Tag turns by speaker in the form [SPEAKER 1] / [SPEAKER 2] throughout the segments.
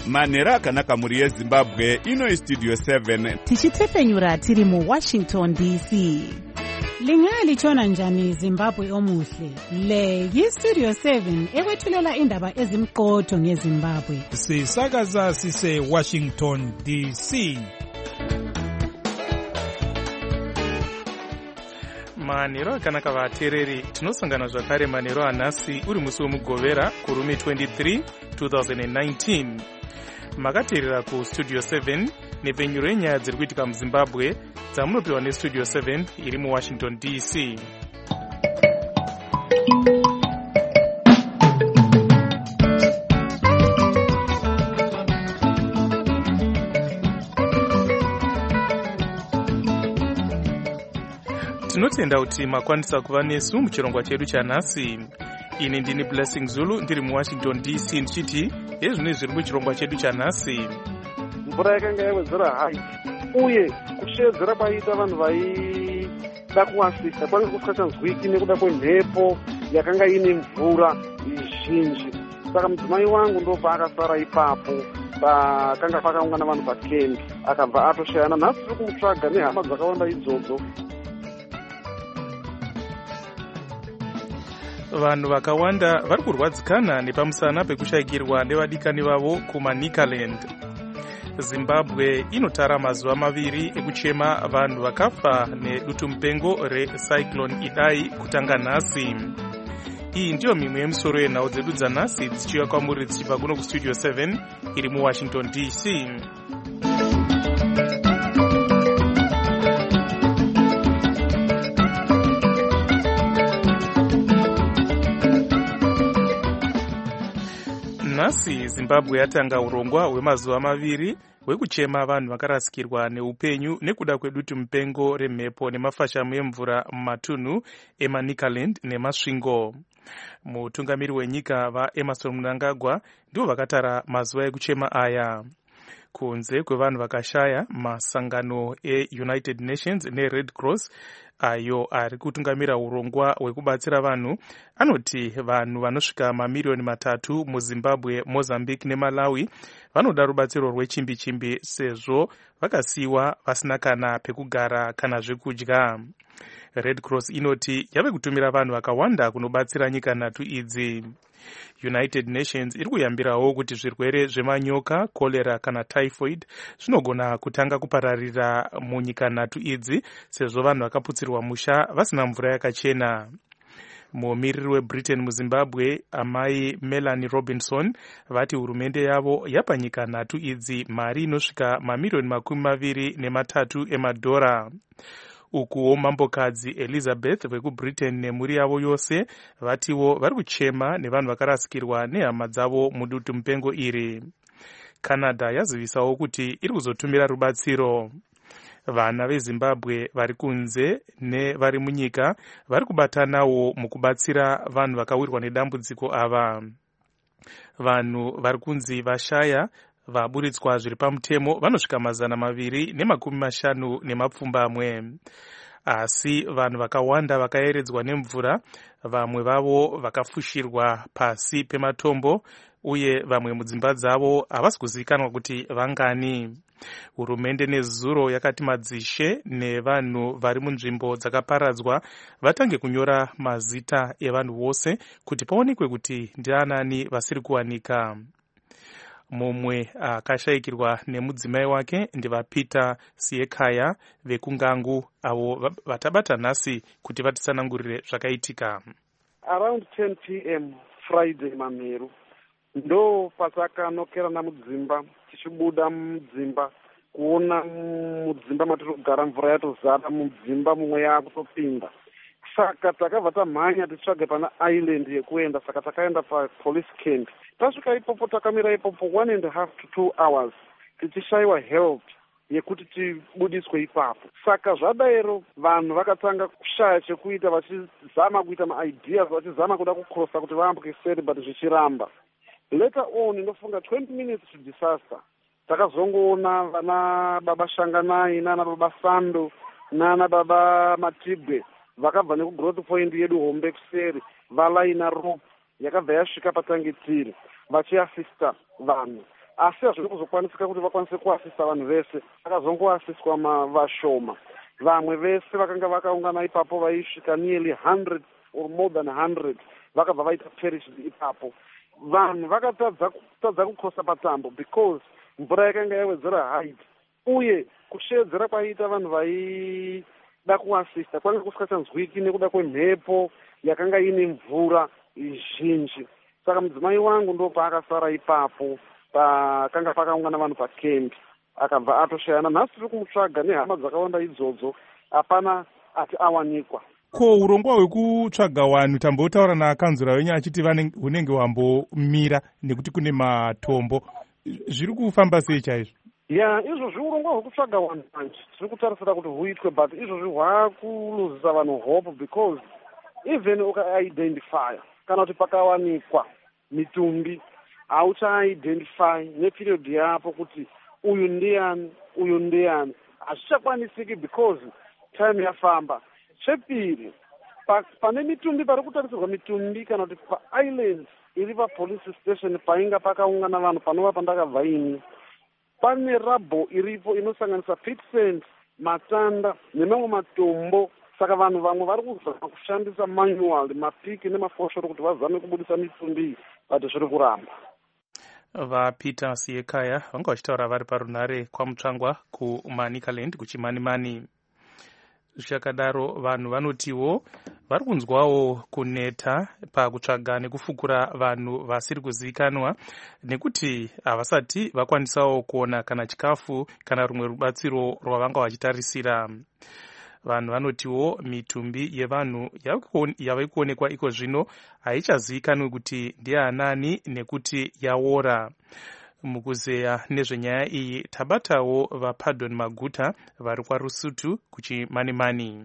[SPEAKER 1] manhero akanaka mhuri yezimbabwe. Ino istudio 7
[SPEAKER 2] tichitefenyura tiri muWashington DC.
[SPEAKER 3] Lingalitshona njani Zimbabwe omuhle? Le yiStudio 7 ekwethulela indaba ezimqotho ngeZimbabwe.
[SPEAKER 4] Sisakaza sise Washington DC.
[SPEAKER 5] Manhero akanaka vateereri, tinosangana zvakare manhero anhasi uri musi wemugovera kurume 23 2019. Makateerera kuStudio 7 nepfenyuro yenyaya dziri kuitika muZimbabwe dzamunopiwa neStudio 7 iri muWashington DC. Tinotenda kuti makwanisa kuva nesu muchirongwa chedu chanhasi. Ini ndini Blessing Zulu ndiri muWashington DC ndichiti ezvino zviri muchirongwa chedu chanhasi.
[SPEAKER 6] Mvura yakanga yawedzera hai uye kushedzera kwaita vanhu vaida kuwasisa kwanga kusingachanzwiki nekuda kwemhepo yakanga ine mvura zhinji. Saka mudzimai wangu ndobva akasara ipapo pakanga pakaungana vanhu pakembi akabva atoshayana. Nhasi tiri kumutsvaga nehama dzakawanda idzodzo.
[SPEAKER 5] Vanhu vakawanda vari kurwadzikana nepamusana pekushayikirwa nevadikani vavo kuManicaland. Zimbabwe inotara mazuva maviri ekuchema vanhu vakafa nedutu mupengo recyclone Idai kutanga nhasi. Iyi ndiyo mimwe yemusoro yenhau dzedu dzanhasi dzichiuya kwamuri dzichibva kuno kuStudio 7 iri muWashington DC. Nhasi Zimbabwe yatanga urongwa hwemazuva maviri hwekuchema vanhu vakarasikirwa neupenyu nekuda kwedutu mupengo remhepo nemafashamu emvura mumatunhu eManicaland nemasvingo. Mutungamiri wenyika vaEmmerson Mnangagwa ndivo vakatara mazuva ekuchema aya. Kunze kwevanhu vakashaya, masangano eUnited Nations neRed Cross ayo ari kutungamira urongwa hwekubatsira vanhu anoti vanhu vanosvika mamiliyoni 3 muZimbabwe, Mozambique neMalawi vanoda rubatsiro rwechimbi-chimbi sezvo vakasiyiwa vasina kana pekugara kana zvekudya. Red Cross inoti yave kutumira vanhu vakawanda kunobatsira nyika 3 idzi. United Nations iri kuyambirawo kuti zvirwere zvemanyoka, cholera kana typhoid zvinogona kutanga kupararira munyika 3 idzi sezvo vanhu vakaputsirwa musha vasina mvura yakachena. Mumiriri weBritain muZimbabwe, amai Melanie Robinson, vati hurumende yavo yapa nyika 3 idzi mari inosvika mamiliyoni 23 emadhora. Ukuwo mambokadzi Elizabeth vekuBritain nemhuri yavo yose vatiwo vari kuchema nevanhu vakarasikirwa nehama dzavo mudutu mupengo iri. Canada yazivisawo kuti iri kuzotumira rubatsiro. Vana veZimbabwe vari kunze nevari munyika vari kubatanawo mukubatsira vanhu vakawirwa nedambudziko ava. Vanhu vari kunzi vashaya vaburitswa zviri pamutemo vanosvika 250 asi vanhu vakawanda vakayeredzwa nemvura, vamwe vavo vakafushirwa pasi pematombo uye vamwe mudzimba dzavo havasi kuzivikanwa kuti vangani. Hurumende nezuro yakati madzishe nevanhu vari munzvimbo dzakaparadzwa vatange kunyora mazita evanhu vose kuti paonekwe kuti ndianani vasiri kuwanika. Mumwe akashayikirwa nemudzimai wake ndivaPeter Siekaya vekungangu avo vatabata nhasi kuti vatisanangurire zvakaitika.
[SPEAKER 6] Around 10 p.m. Friday manheru ndo pasakanokerana mudzimba tichibuda mudzimba kuona mudzimba matiri kugara mvura yatozara mudzimba mumwe yakutopinda. Saka takabva tamhanya titsvage pana island yekuenda, saka takaenda papolice camp. Tasvika ipopo takamira ipopo 1.5 to 2 hours tichishayiwa help yekuti tibudiswe ipapo. Saka zvadairo vanhu vakatanga kushaya chekuita vachizama kuita maideas vachizama kuda kukrosa kuti vaambuke seri but zvichiramba. Later on inofunga 20 minutes to disaster takazongoona vana baba Shanganai nana baba Sando nana baba Matibwe vakabva nekugrowth point yedu hombe kuseri valaina rope yakabva yasvika patangitiri vachiasista vanhu. asi hazviri kuzokwanisika kuti vakwanise kuasisa vanhu vese. Vakazongoasiswa vashoma. Vamwe vese vakanga vakaungana ipapo vaisvika nearly 100 or more than 100 vakabva vaita perished ipapo. Vanhu vakatadza kukrosa patambo because mvura yakanga yawedzera height, uye kushedzera kwaiita vanhu vaida kuasista kwanga kusingachanzwiki nekuda kwemhepo yakanga ine mvura zhinji. Saka mudzimai wangu ndo paakasara ipapo pakanga pakaungana vanhu pakembi, akabva atoshayana. Nhasi tiri kumutsvaga nehama dzakawanda idzodzo, hapana ati awanikwa.
[SPEAKER 4] Ko urongwa hwekutsvaga wanhu tambotaura nakanzura wenyu achiti hunenge hwambomira nekuti kune matombo. Zviri kufamba sei chaizvo?
[SPEAKER 6] Izvozvi urongwa hwekutsvaga wanhu manje tiri kutarisira kuti huitwe, but izvozvi hwakuluzisa vanhu hope because even ukaidentifya kana kuti pakawanikwa mitumbi hauchaidentify neperiod yapo kuti uyu ndiani uyu ndiani, hazvichakwanisiki because time yafamba. Chepiri, pane mitumbi pari kutarisirwa mitumbi kana kuti paisland iri papolice station painga pakaungana vanhu panova pandakabva ini, pane rabo iripo inosanganisa pit sand, matanda nemamwe matombo. Saka vanhu vamwe vari kuzama kushandisa manual mapiki nemafoshoro kuti vazame kubudisa mitumbi, but zviri kuramba.
[SPEAKER 5] VaPeter Siekaya vanga vachitaura vari parunhare kwamutsvangwa kuManicaland kuchimanimani. Zvichakadaro vanhu vanotiwo vari kunzwawo kuneta pakutsvaga nekufukura vanhu vasiri kuzivikanwa nekuti havasati vakwanisawo kuona kana chikafu kana rumwe rubatsiro rwavanga vachitarisira. Vanhu vanotiwo mitumbi yevanhu yava kuonekwa iko zvino haichazivikanwi kuti ndianani nekuti yaora. Mukuzeya nezvenyaya iyi tabatawo vaPardon Maguta vari kwaRusutu kuchimanimani.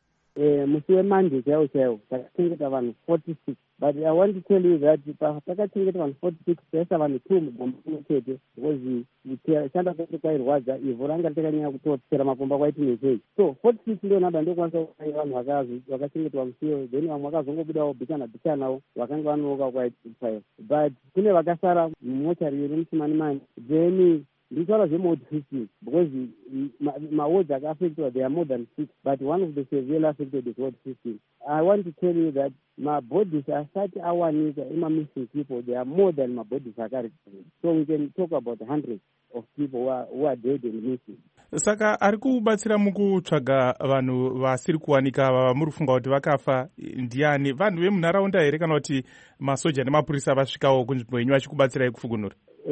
[SPEAKER 7] Musi weMonday chaiwo takachengeta vanhu 46, but I want to tell you that takachengeta vanhu 46 taisa vanhu 2 mugomba kuno chete because chanda kwete kwairwadza ivhu ranga ritakanyanya kutotsera mapomba kwaiti nesei. So 46 ndio namba ndokwanisa kuai vanhu vakachengetwa musiwo, then vamwe vakazongobudawo bhichanawo vakanga vanooka kwaiti 5, but kune vakasara mumochari iri muchimanimani. Then nditaura zvemode 15 because mawards aka-affected there are more than 6, but one of the severely affected is ward 15. I want to tell you that my bodies asati awanika missing people, there are more than my bodies akarecorded. So we can talk about hundreds of people who are dead and missing.
[SPEAKER 4] Saka ari kubatsira mukutsvaga vanhu vasiri kuwanika vava muri kufunga kuti vakafa ndiani? Vanhu vemunharaunda here kana kuti masoja nemapurisa vasvikawo kunzvimbo yenyu vachikubatsirai kufugunura?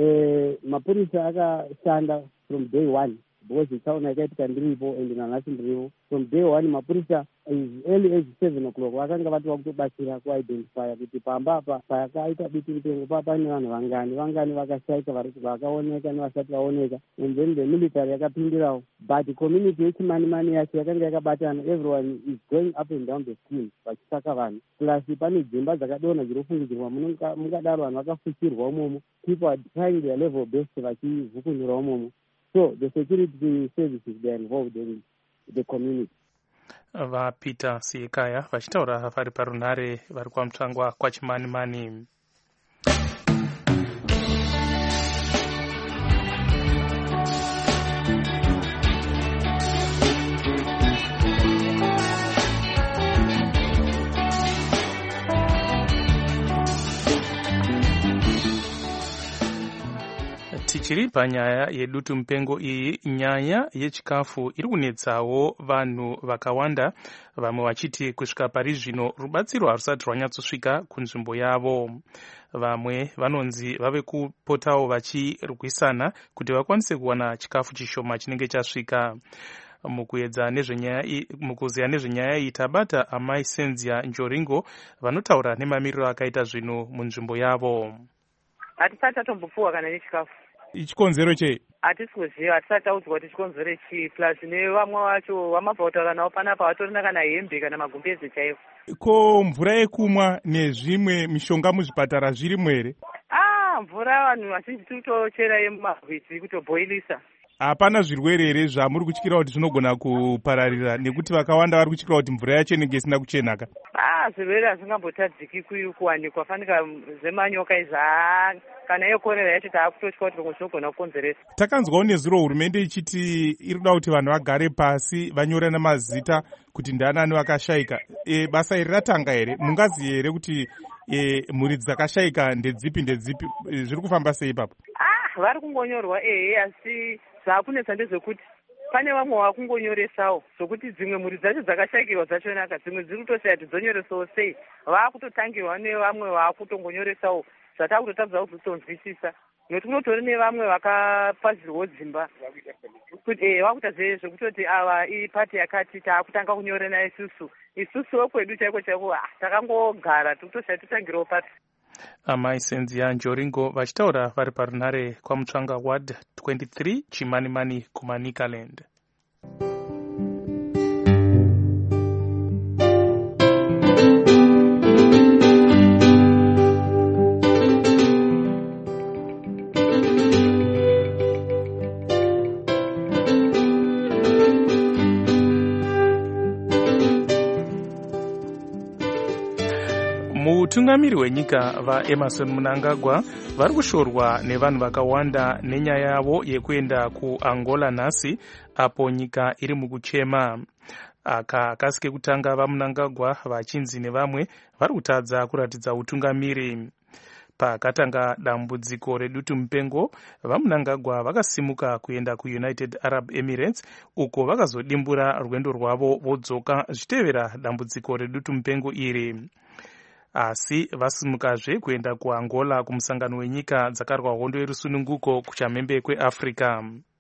[SPEAKER 7] Mapurisa akashanda from day one because tsaona yakaitika ndiripo and nanhasi ndiripo. From day one mapurisa as early as 7 o'clock vakanga vatova kutobatsira kuidentifya kuti pamba apa pakaita bitimpengo papane vanhu vangani vakashaika vakaoneka nevasati vaoneka, and then the military yakapindirawo, but community yechimanimani yacho yakanga yakabatana. Everyone is going up and down the stream vachitsvaka vanhu, plus pane dzimba dzakadonha dzinofungidzirwa mungadaro vanhu vakafukirwa umomo. People are trying their level best vachivhukunyura umomo. So the security services, they are involved in the community.
[SPEAKER 5] VaPeter Siekaya vachitaura vari parunhare vari kwamutsvangwa kwachimanimani. Tichiri panyaya yedutu mupengo iyi, nyaya yechikafu iri kunetsawo vanhu vakawanda, vamwe vachiti kusvika pari zvino rubatsiro harusati rwanyatsosvika kunzvimbo yavo. Vamwe vanonzi vave kupotawo vachirwisana kuti vakwanise kuwana chikafu chishoma chinenge chasvika. Mukuzeya nezvenyaya iyi tabata amai Senzia Njoringo vanotaura nemamiriro akaita zvino munzvimbo yavo.
[SPEAKER 8] Hatisati tatombopfuwa kana nechikafu.
[SPEAKER 4] Chikonzero chei?
[SPEAKER 8] Hatisi kuziva, hatisati taudzwa kuti chikonzero chii, plus nevamwe vacho vamabva kutaura navo panapa vatorina kana hembe kana magumbezi chaivo.
[SPEAKER 4] Ko mvura yekumwa nezvimwe mishonga muzvipatara zvirimo here?
[SPEAKER 8] Mvura vanhu vazhinji tikutochera yemumarwizi kutobhoilisa.
[SPEAKER 4] Hapana zvirwere here zvamuri kutyira kuti zvinogona kupararira nekuti vakawanda vari kutyira kuti mvura yacho inenge isina kuchenaka?
[SPEAKER 8] zvirwere hazvingambotadziki kuwanikwa fanika zemanyoka izvi kana yekorera yacho taakutotya kuti pamwe zvinogona kukonzeresa.
[SPEAKER 4] Takanzwawo nezuro hurumende ichiti iri kuda kuti vanhu vagare pasi vanyorana mazita kuti ndianani vakashayika. Basa iri ratanga here? Mungaziye here kuti mhuri dzakashayika ndedzipi zviri kufamba sei ipapo?
[SPEAKER 8] Vari kungonyorwa asi zvaakunetsa ndezvekuti pane vamwe vakungonyoresawo zvokuti dzimwe mhuri dzacho dzakashayikirwa dzachonaka, dzimwe dziri kutoshaya kuti dzonyoresawo sei. Vaakutotangirwa nevamwe vaakutongonyoresawo zvataakutotadza kuzotonzwisisa, nokuti kunotori nevamwe vakapazirwo dzimba kuti vakuita zvekutoti ava ipati yakati taakutanga kunyorana isusu wekwedu chaiko takangogara tikutoshaya totangirawo pati.
[SPEAKER 5] Amai Senzia Njoringo vachitaura vari parunare kwaMutsvanga Ward 23 Chimanimani kuManicaland. Mutungamiri wenyika vaEmerson Mnangagwa vari kushorwa nevanhu vakawanda nenyaya yavo yekuenda kuAngola nhasi apo nyika iri mukuchema. Kasi kekutanga vaMnangagwa vachinzi nevamwe vari kutadza kuratidza utungamiri. Pakatanga dambudziko redutu mupengo, vaMnangagwa vakasimuka kuenda kuUnited Arab Emirates uko vakazodimbura rwendo rwavo vodzoka zvitevera dambudziko redutu mupengo iri. Asi vasimukazve kuenda kuAngola kumusangano wenyika dzakarwa hondo yerusununguko kuchamhembe kweAfrica.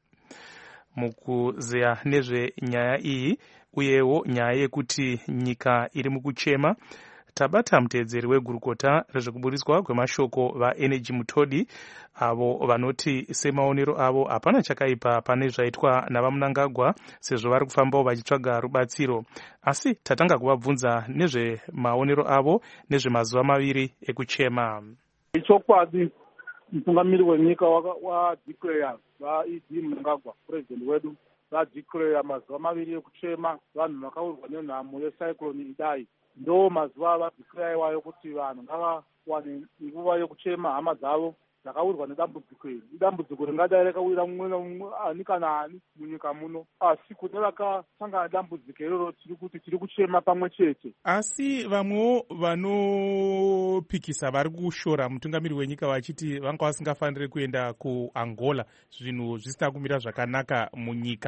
[SPEAKER 5] Mukuzeya nezvenyaya iyi uyewo nyaya yekuti nyika iri mukuchema, tabata muteedzeri wegurukota rezvekuburiswa kwemashoko vaEnergy Mutodi, avo vanoti semaonero avo hapana chakaipa pane zvaitwa navaMnangagwa sezvo vari kufambawo vachitsvaga rubatsiro. Asi tatanga kuvabvunza nezvemaonero avo nezvemazuva maviri ekuchema.
[SPEAKER 9] Ichokwadi mutungamiri wenyika wadeclare vaED Mnangagwa president wedu vadeclare mazuva maviri ekuchema vanhu vakaurwa nenhamo yecyclone Idai. Ndo mazuva avadeclare iwayo kuti vanhu ngavawane nguva yekuchema hama dzavo dzakaurwa nedambudziko iri. Idambudziko ringadai rakawira mumwe namumwe ani kana ani munyika muno, asi kune vakasangana nedambudziko iroro tiri kuti tiri kuchema pamwe chete.
[SPEAKER 4] Asi vamwewo vanopikisa vari kushora mutungamiri wenyika vachiti vanga vasingafaniri kuenda kuAngola zvinhu zvisina kumira zvakanaka munyika,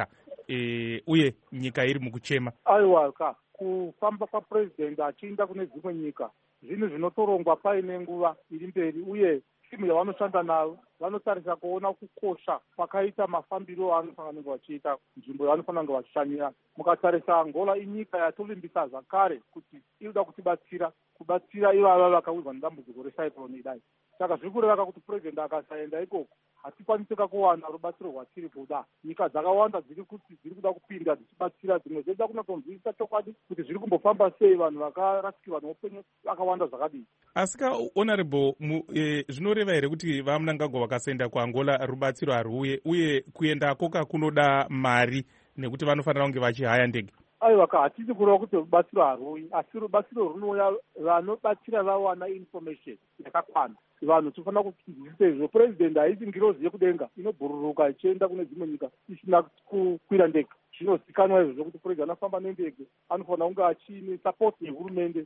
[SPEAKER 4] uye nyika iri mukuchema.
[SPEAKER 9] Aiwa kufamba kwapresident achienda kune dzimwe nyika zvinhu zvinotorongwa paine nguva iri mberi, uye timu yavanoshanda nayo vanotarisa kuona kukosha kwakaita mafambiro anofanira kunge vachiita nzvimbo yavanofanira kunge vachishanyira. Mukatarisa Angola inyika yatovimbisa zvakare kuti inoda kubatsira ivava vakaurwa nedambudziko recyclone Idai. Saka zviri kureva kuti president akasaenda ikoko hatikwanisika kuwana rubatsiro rwatiri kuda. Nyika dzakawanda dziri kuda kupinda dzichibatsira, dzimwe dzoda kunotonzwisisa chokwadi kuti zviri kumbofamba sei, vanhu vakarasikirwa neupenyu vakawanda zvakadii.
[SPEAKER 4] Asika honorable, zvinoreva here kuti vaMnangagwa vakasaenda kuAngola rubatsiro haruuye, uye kuendako kunoda mari nekuti vanofanira kunge vachihaya ndege?
[SPEAKER 9] Aiwa hatisi kureva kuti rubatsiro haruuyi, asi rubatsiro runouya vanobatsira vawana information yakakwana. Vanhu tofanira kudzidzisa izvo. President haisi ngirozi yekudenga inobhururuka ichienda kune dzimwe nyika isina kukwira ndege. Zvinozikanwa izvo zvokuti president anofamba nendege anofanira kunge achiine support yehurumende.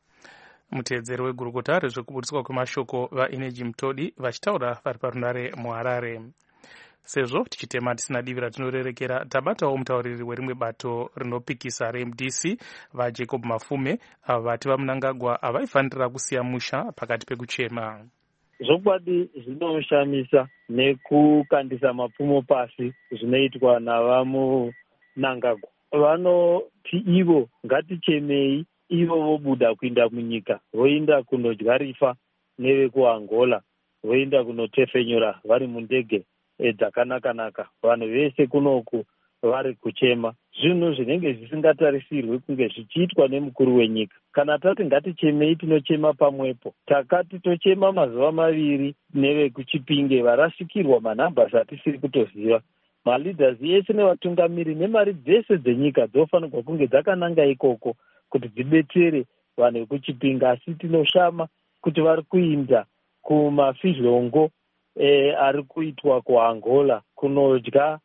[SPEAKER 5] Muteedzeri wegurukota rezvekuburiswa kwemashoko vaEnergy Mutodi vachitaura vari parunare muHarare. Sezvo tichitema tisina divi ratinorerekera, tabatawo mutauriri werimwe bato rinopikisa reMDC vaJacob Mafume vati vaMnangagwa havaifanira kusiya musha pakati pekuchema.
[SPEAKER 10] Zvokwadi zvinoshamisa nekukandisa mapfumo pasi zvinoitwa navaMnangagwa. Vanoti ivo ngatichemei, ivo vobuda kuinda munyika, voinda kunodya rifa nevekuAngola, voinda kunotefenyura vari mundege dzakanaka-naka. Vanhu vese kunoku vari kuchema zvinhu zvinenge zvisingatarisirwi kunge zvichiitwa nemukuru wenyika. Kana tati ngatichemei, tinochema pamwepo. Takati tochema mazuva maviri nevekuChipinge varasikirwa manhambasi atisiri kutoziva. Maleaders ese nevatungamiri nemari dzese dzenyika dzofanirwa kunge dzakananga ikoko kuti dzibetsere vanhu vekuchipinga, asi tinoshama kuti vari kuinda kumafizhongo ari kuitwa kuAngola kunodya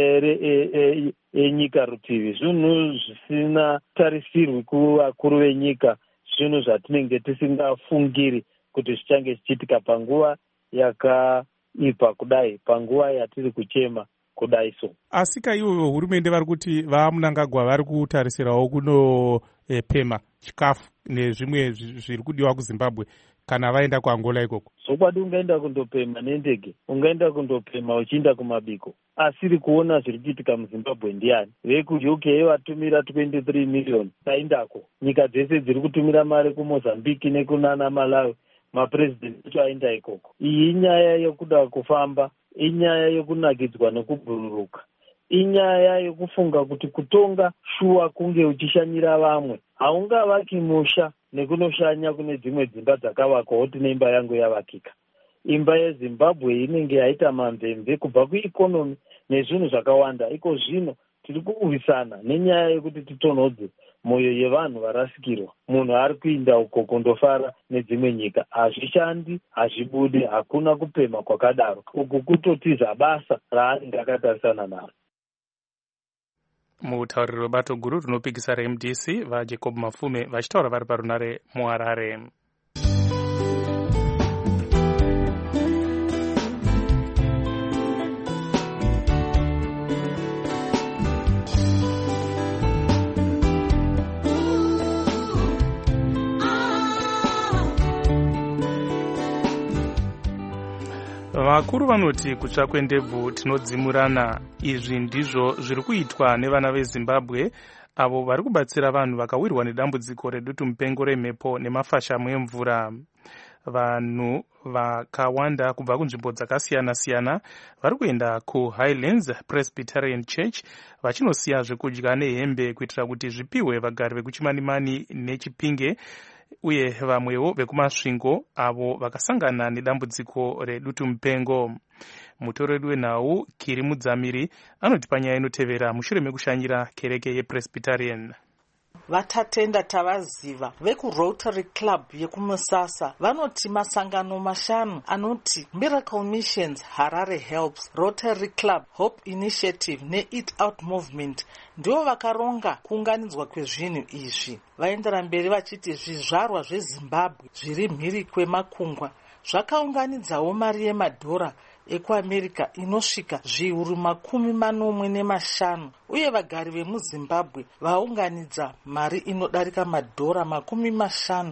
[SPEAKER 10] enyika rutivi. Zvinhu zvisina tarisirwi kuvakuru venyika, zvinhu zvatinenge tisingafungiri kuti zvichange zvichiitika panguva yakaipa kudai, panguva yatiri kuchema kudai so.
[SPEAKER 4] Asi kaivo hurumende vari kuti vaMnangagwa vari kutarisirawo kunopema chikafu nezvimwe zviri kudiwa kuZimbabwe kana vaenda kuAngola ikoko.
[SPEAKER 10] Zokwadi ungaenda kundopema nendege, ungaenda kundopema uchienda kumabiko. Asiri kuona zviri kuitika muZimbabwe ndiani? VekuUK vatumira 23 million taindako. Nyika dzese dziri kutumira mari kuMozambique nekunana Malawi, mapresident acho aenda ikoko. Iyi inyaya yekuda kufamba, inyaya yokunakidzwa nekubhururuka, inyaya yokufunga kuti kutonga shuwa kunge uchishanyira vamwe. Haungavaki musha nekunoshanya kune dzimwe dzimba dzakavakwawo kuti neimba yangu yavakika. Imba yeZimbabwe inenge yaita mamvemve kubva kuikonomi nezvinhu zvakawanda. Iko zvino tiri kuuvisana nenyaya yekuti titonhodze mwoyo yevanhu varasikirwa. Munhu ari kuinda uko kundofara nedzimwe nyika. Hazvishandi, hazvibudi, hakuna kupema kwakadaro. Uku kutotiza basa raanenge akatarisana naro.
[SPEAKER 5] Mutauriro webato guru rinopikisa reMDC vaJacob Mafume vachitaura vari parunare muHarare. Vakuru vanoti kutsva kwendebvu tinodzimurana. Izvi ndizvo zviri kuitwa nevana veZimbabwe avo vari kubatsira vanhu vakawirwa nedambudziko redutu mupengo remhepo nemafashamu emvura. Vanhu vakawanda kubva kunzvimbo dzakasiyana-siyana vari kuenda kuHighlands Presbyterian Church vachinosiya zvekudya nehembe kuitira kuti zvipiwe vagari vekuChimanimani neChipinge uye vamwewo vekumasvingo avo vakasangana nedambudziko redutu mupengo. Mutoreri wenhau Kiri Mudzamiri anoti panyaya inotevera mushure mekushanyira kereke yePresbyterian.
[SPEAKER 11] Vatatenda tavaziva vekuRotary Club yekumusasa vanoti masangano mashanu anoti Miracle Missions, Harare Helps, Rotary Club, Hope Initiative neEat Out Movement ndivo vakaronga kuunganidzwa kwezvinhu izvi. Vaendera mberi vachiti zvizvarwa zveZimbabwe zviri mhiri kwemakungwa zvakaunganidzawo mari yemadhora ekuAmerica inosvika zviuru 45 uye vagari vemuZimbabwe vaunganidza mari inodarika madhora 50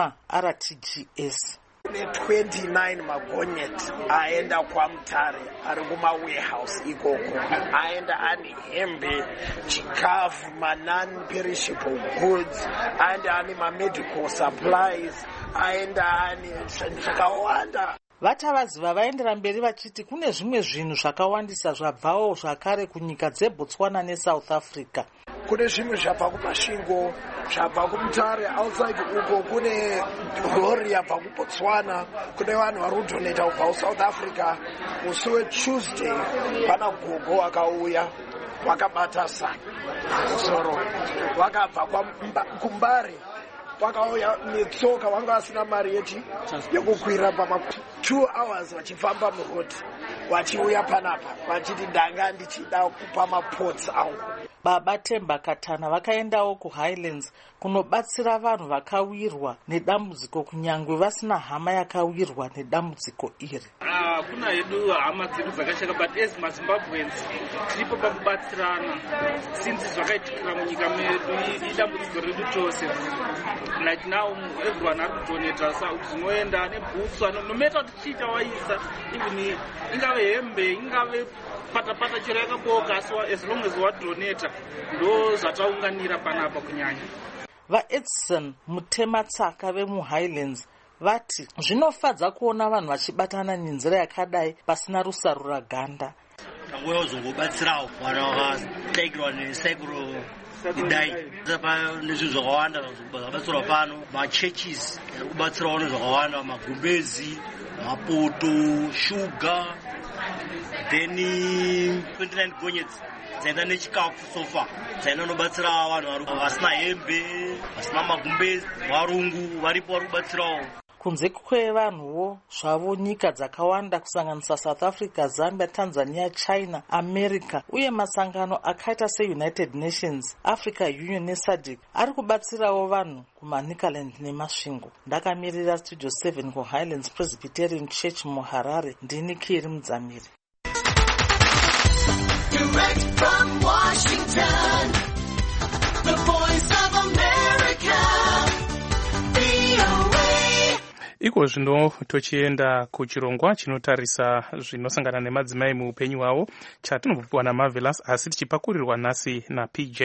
[SPEAKER 11] yemaRTGS.
[SPEAKER 12] Kune 29 magonyeti aenda kwaMutare ari kumawarehouse ikoko, aenda ane hembe, chikafu, non-perishable goods, aenda ane medical supplies, aenda ane zvakawanda.
[SPEAKER 11] Vatavaziva vaendera mberi vachiti kune zvimwe zvinhu zvakawandisa zvabvawo zvakare kunyika dzeBotswana neSouth Africa.
[SPEAKER 12] Kune zvimwe zvabva kumasvingo, zvabva kuMutare, outside uko kune rori yabva kuBotswana, kune vanhu vari kudoneta kubva kuSouth Africa. Musi weTuesday pana gogo wakauya wakabata sana musoro, wakabva kuMbare wakauya netsoka, wanga asina mari yekukwira 2 hours vachifamba murodi vachiuya panapa vachiti ndanga ndichida kupa mapots angu.
[SPEAKER 11] Baba Temba Katana vakaendawo kuHighlands kunobatsira vanhu vakawirwa nedambudziko kunyangwe vasina hama yakawirwa nedambudziko iri.
[SPEAKER 13] Kuna hedu hama dzedu dzakashaka, but as maZimbabweans tiripo pakubatsirana since zvakaitikira munyika medu idambudziko redu tose. Like now everyone ari kudoneta zvinoenda nebhutsu nometa kuti chiita waisa, even ingave hembe ingave patapata chero yakaboka, as long as wadoneta ndo zvataunganira panapa kunyanya.
[SPEAKER 11] VaEdson Mutematsaka vemuHighlands vati zvinofadza kuona vanhu vachibatana nenzira yakadai pasina rusarura ganda.
[SPEAKER 14] Tangoya uzongobatsirawo vana vakatekerwa nesekuro idai nezvinhu zvakawanda zvabatsirwa pano, machurches ari kubatsirawo nezvakawanda, magumbezi, mapoto, shuga, then 29 gonyets dzaenda nechikafu sofa dzaenda nobatsira vanhu vasina hembe vasina magumbezi varungu varipo vari kubatsirawo.
[SPEAKER 11] Kunze kwevanhuwo zvavo nyika dzakawanda kusanganisa South Africa, Zambia, Tanzania, China, America uye masangano akaita seUnited Nations, Africa Union neSADC ari kubatsirawo vanhu kuManicaland nemasvingo. Ndakamirira Studio 7 kuHighlands Presbyterian Church muHarare. Ndini Kiri Mudzamiri.
[SPEAKER 15] Direct from Washington, the Voice of America, VOA.
[SPEAKER 5] Iko zvino tochienda kuchirongwa chinotarisa zvinosangana nemadzimai muupenyu hwavo chatinobvupiwa naMarvelous, asi tichipakurirwa nhasi naPJ.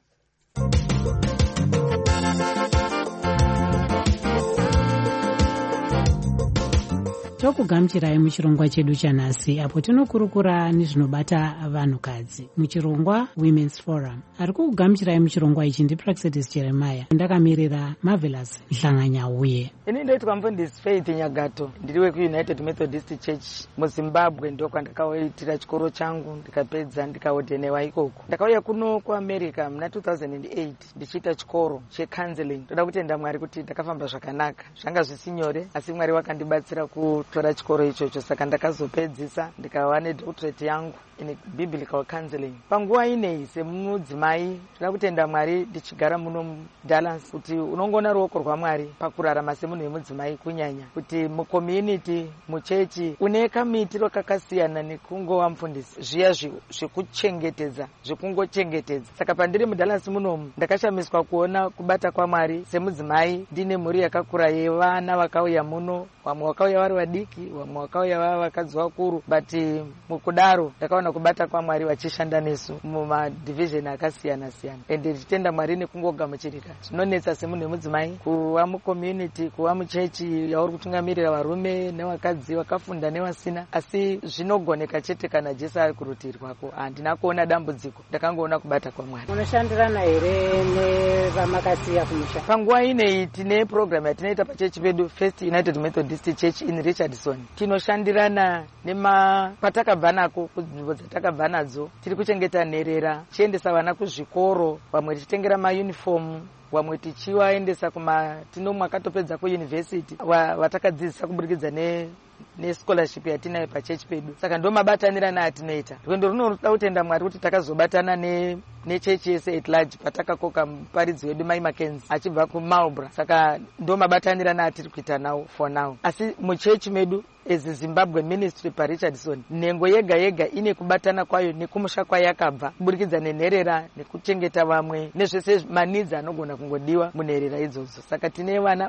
[SPEAKER 3] tokugamuchirai muchirongwa chedu chanhasi apo tinokurukura nezvinobata vanhukadzi muchirongwa Women's Forum. Ari kukugamuchirai muchirongwa ichi ndiPraxedis Jeremiah, ndakamirira Marvelous Mhlanganyauye.
[SPEAKER 16] Ini ndoitwa mufundisi Faith Nyagato, ndiri wekuUnited Methodist Church muZimbabwe, ndokwandakaitira chikoro changu ndikapedza ndikaordenewa ikoko. Ndakauya kuno kuAmerica muna 2008 ndichiita chikoro checounseling. Ndoda kutenda Mwari kuti ndakafamba zvakanaka. Zvanga zvisinyore asi Mwari wakandibatsira kutora chikoro ichocho, saka ndakazopedzisa ndikava nedoctorate yangu in biblical counseling. Panguva inei semudzimai ndoda kutenda Mwari ndichigara muno Dallas kuti unongona ruoko rwaMwari pakurarama semunhu wemudzimai, kunyanya kuti mucommunity muchechi une kamitiro kakasiyana nekungova mufundisi, zviya zvekuchengetedza zvekungochengetedza. Saka pandiri muDallas munomu ndakashamiswa kuona kubata kwaMwari semudzimai ndine mhuri yakakura yevana vakauya muno, vamwe vakauya vari vadiki, vamwe vakauya vava vakadzi vakuru, but mukudaro ndakaona kubata kwaMwari vachishanda nesu mumadivision akasiyana siyana. Ende ndichitenda Mwari nekungogamuchirika. Zvinonetsa semunhu wemudzimai kuva mucommunity, kuva muchechi yauri kutungamirira varume nevakadzi vakafunda nevasina, asi zvinogoneka chete kana Jesu ari kurutivi rwako. Handina kuona dambudziko, ndakangoona kubata kwaMwari.
[SPEAKER 3] Munoshandirana here nevamakasiya kumusha?
[SPEAKER 16] Panguva inei tine program yatinoita pachechi pedu First United Methodist Church in Richardson. Tinoshandirana patakabva nako kunzvimbo dzatakabva nadzo. Tiri kuchengeta nherera, tichiendesa vana kuzvikoro, vamwe tichitengera mauniform, vamwe tichivaendesa tinomwe akatopedza kuuniversity vatakadzidzisa kuburikidza nescholarship yatinayo pachechi pedu. Saka ndo mabatanirana atinoita. Rwendo runoda kutenda Mwari kuti takazobatana nechechi yese at large patakakoka muparidzi wedu Mai Mackenzie achibva kuMarlborough. Saka ndo mabatanirana atiri kuita nawo for now. Asi muchechi medu as Zimbabwe Ministry paRichardson, nhengo yega yega ine kubatana kwayo nekumusha kwayakabva kuburikidza nenherera nekuchengeta vamwe nezvese manidzi anogona kungodiwa munherera idzodzo. Saka tine vana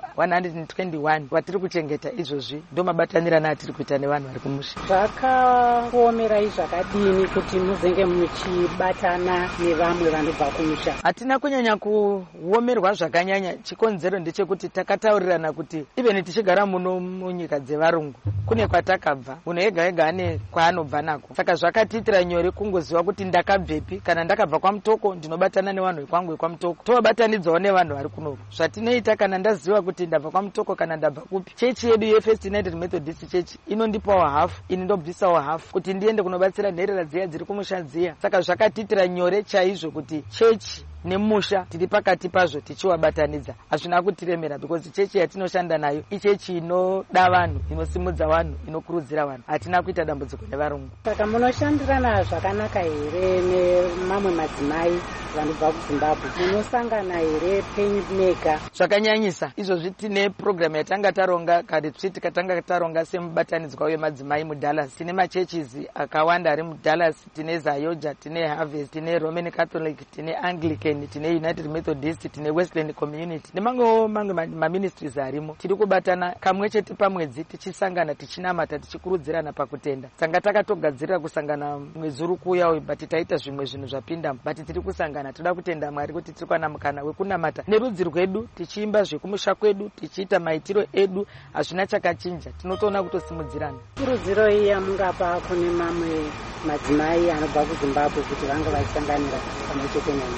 [SPEAKER 16] 121 vatiri kuchengeta izvozvi. Ndo mabatanirana atiri kuita nevanhu vari kumusha.
[SPEAKER 3] Zvakakuomerai zvakadini kuti muzenge muchibatana nevamwe vanobva kumusha?
[SPEAKER 16] Hatina kunyanya kuomerwa zvakanyanya. Chikonzero ndechekuti takataurirana kuti even tichigara muno munyika dzevarungu kune kwatakabva, munhu ega ega ane kwaanobva nako. Saka zvakatiitira nyore kungoziva kuti ndakabvepi. Kana ndakabva kwaMutoko ndinobatana nevanhu vekwangu vekwamutoko, tovabatanidzawo nevanhu vari kunoko. Zvatinoita kana ndaziva kuti ndabva kwaMutoko kana ndabva kupi, chechi yedu yeFirst United Methodist Church inondipawo hafu, ini ndobvisawo hafu kuti ndiende kunobatsira nherera dziya dziri kumusha dziya. Saka zvakatiitira nyore chaizvo kuti chechi nemusha tiri pakati pazvo tichiwabatanidza. Hazvina kutiremera because chechi yatinoshanda nayo ichechi inoda vanhu, inosimudza vanhu, inokurudzira vanhu. Hatina kuita dambudziko nevarungu.
[SPEAKER 3] Saka munoshandirana zvakanaka here nemamwe madzimai vanobva kuZimbabwe? Munosangana here painmaker?
[SPEAKER 16] Zvakanyanyisa. Izvozvi tine program yatanga taronga karetreat katanga taronga semubatanidzwa wemadzimai muDallas. Tine machurches akawanda ari muDallas. Tine Zayoja, tine Harvest, tine Roman Catholic, tine Anglican, tine United Methodist, tine Westland Community nemamwe maministries arimo. Tiri kubatana kamwe chete pamwedzi tichisangana tichinamata tichikurudzirana pakutenda. Sanga takatogadzirira kusangana mwedzi uri kuuya uyu, but taita zvimwe zvinhu zvapinda, but tiri kusangana. Toda kutenda Mwari kuti tiri kuwana mukana wekunamata nerudzi rwedu, tichiimba zvekumusha kwedu, tichiita maitiro edu, hazvina chakachinja. Tinotoona kutosimudzirana.
[SPEAKER 3] Kurudziro iyi yamungapa kune mamwe madzimai anobva kuZimbabwe kuti vanga vachisanganira pamwe chete nemi?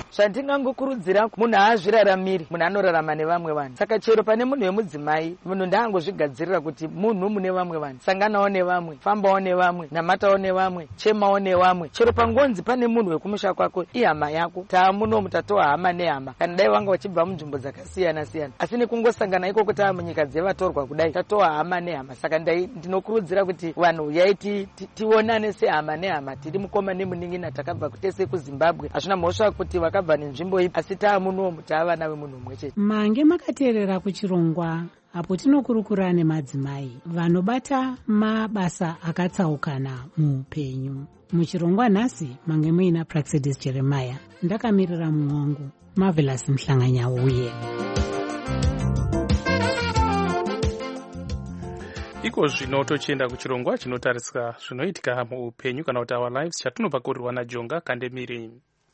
[SPEAKER 16] ndingangokurudzira munhu haazviraramiri, munhu anorarama nevamwe vanhu. Saka chero pane munhu wemudzimai, munhu ndaangozvigadzirira kuti munhu mune vamwe vanhu, sanganawo nevamwe, fambawo nevamwe, namatawo nevamwe, chemawo nevamwe. Chero pangonzi pane munhu wekumusha kwako ihama yako, taamunomu tatowa hama nehama, kana dai wanga wachibva munzvimbo dzakasiyana siyana, asi nekungosangana ikoko taa munyika dzevatorwa kudai tatowa hama nehama. Saka ndinokurudzira kuti vanhu yai tionane sehama nehama, tiri mukoma nemunin'ina, takabva kutese kuZimbabwe, hazvina mhosva kuti vakabva nenzvimbo iyi, asi taamunomu taavana vemunhu mumwe chete.
[SPEAKER 3] Mange makateerera kuchirongwa apo tinokurukura nemadzimai vanobata mabasa akatsaukana muupenyu. Muchirongwa nhasi mange muina Praxedis Jeremiah, ndakamirira mumwe wangu Marvelous Mhlanganyauye.
[SPEAKER 5] Iko zvino tochienda kuchirongwa chinotarisa zvinoitika muupenyu kana kuti our lives, chatinobva kurirwa naJonga Kandemiri.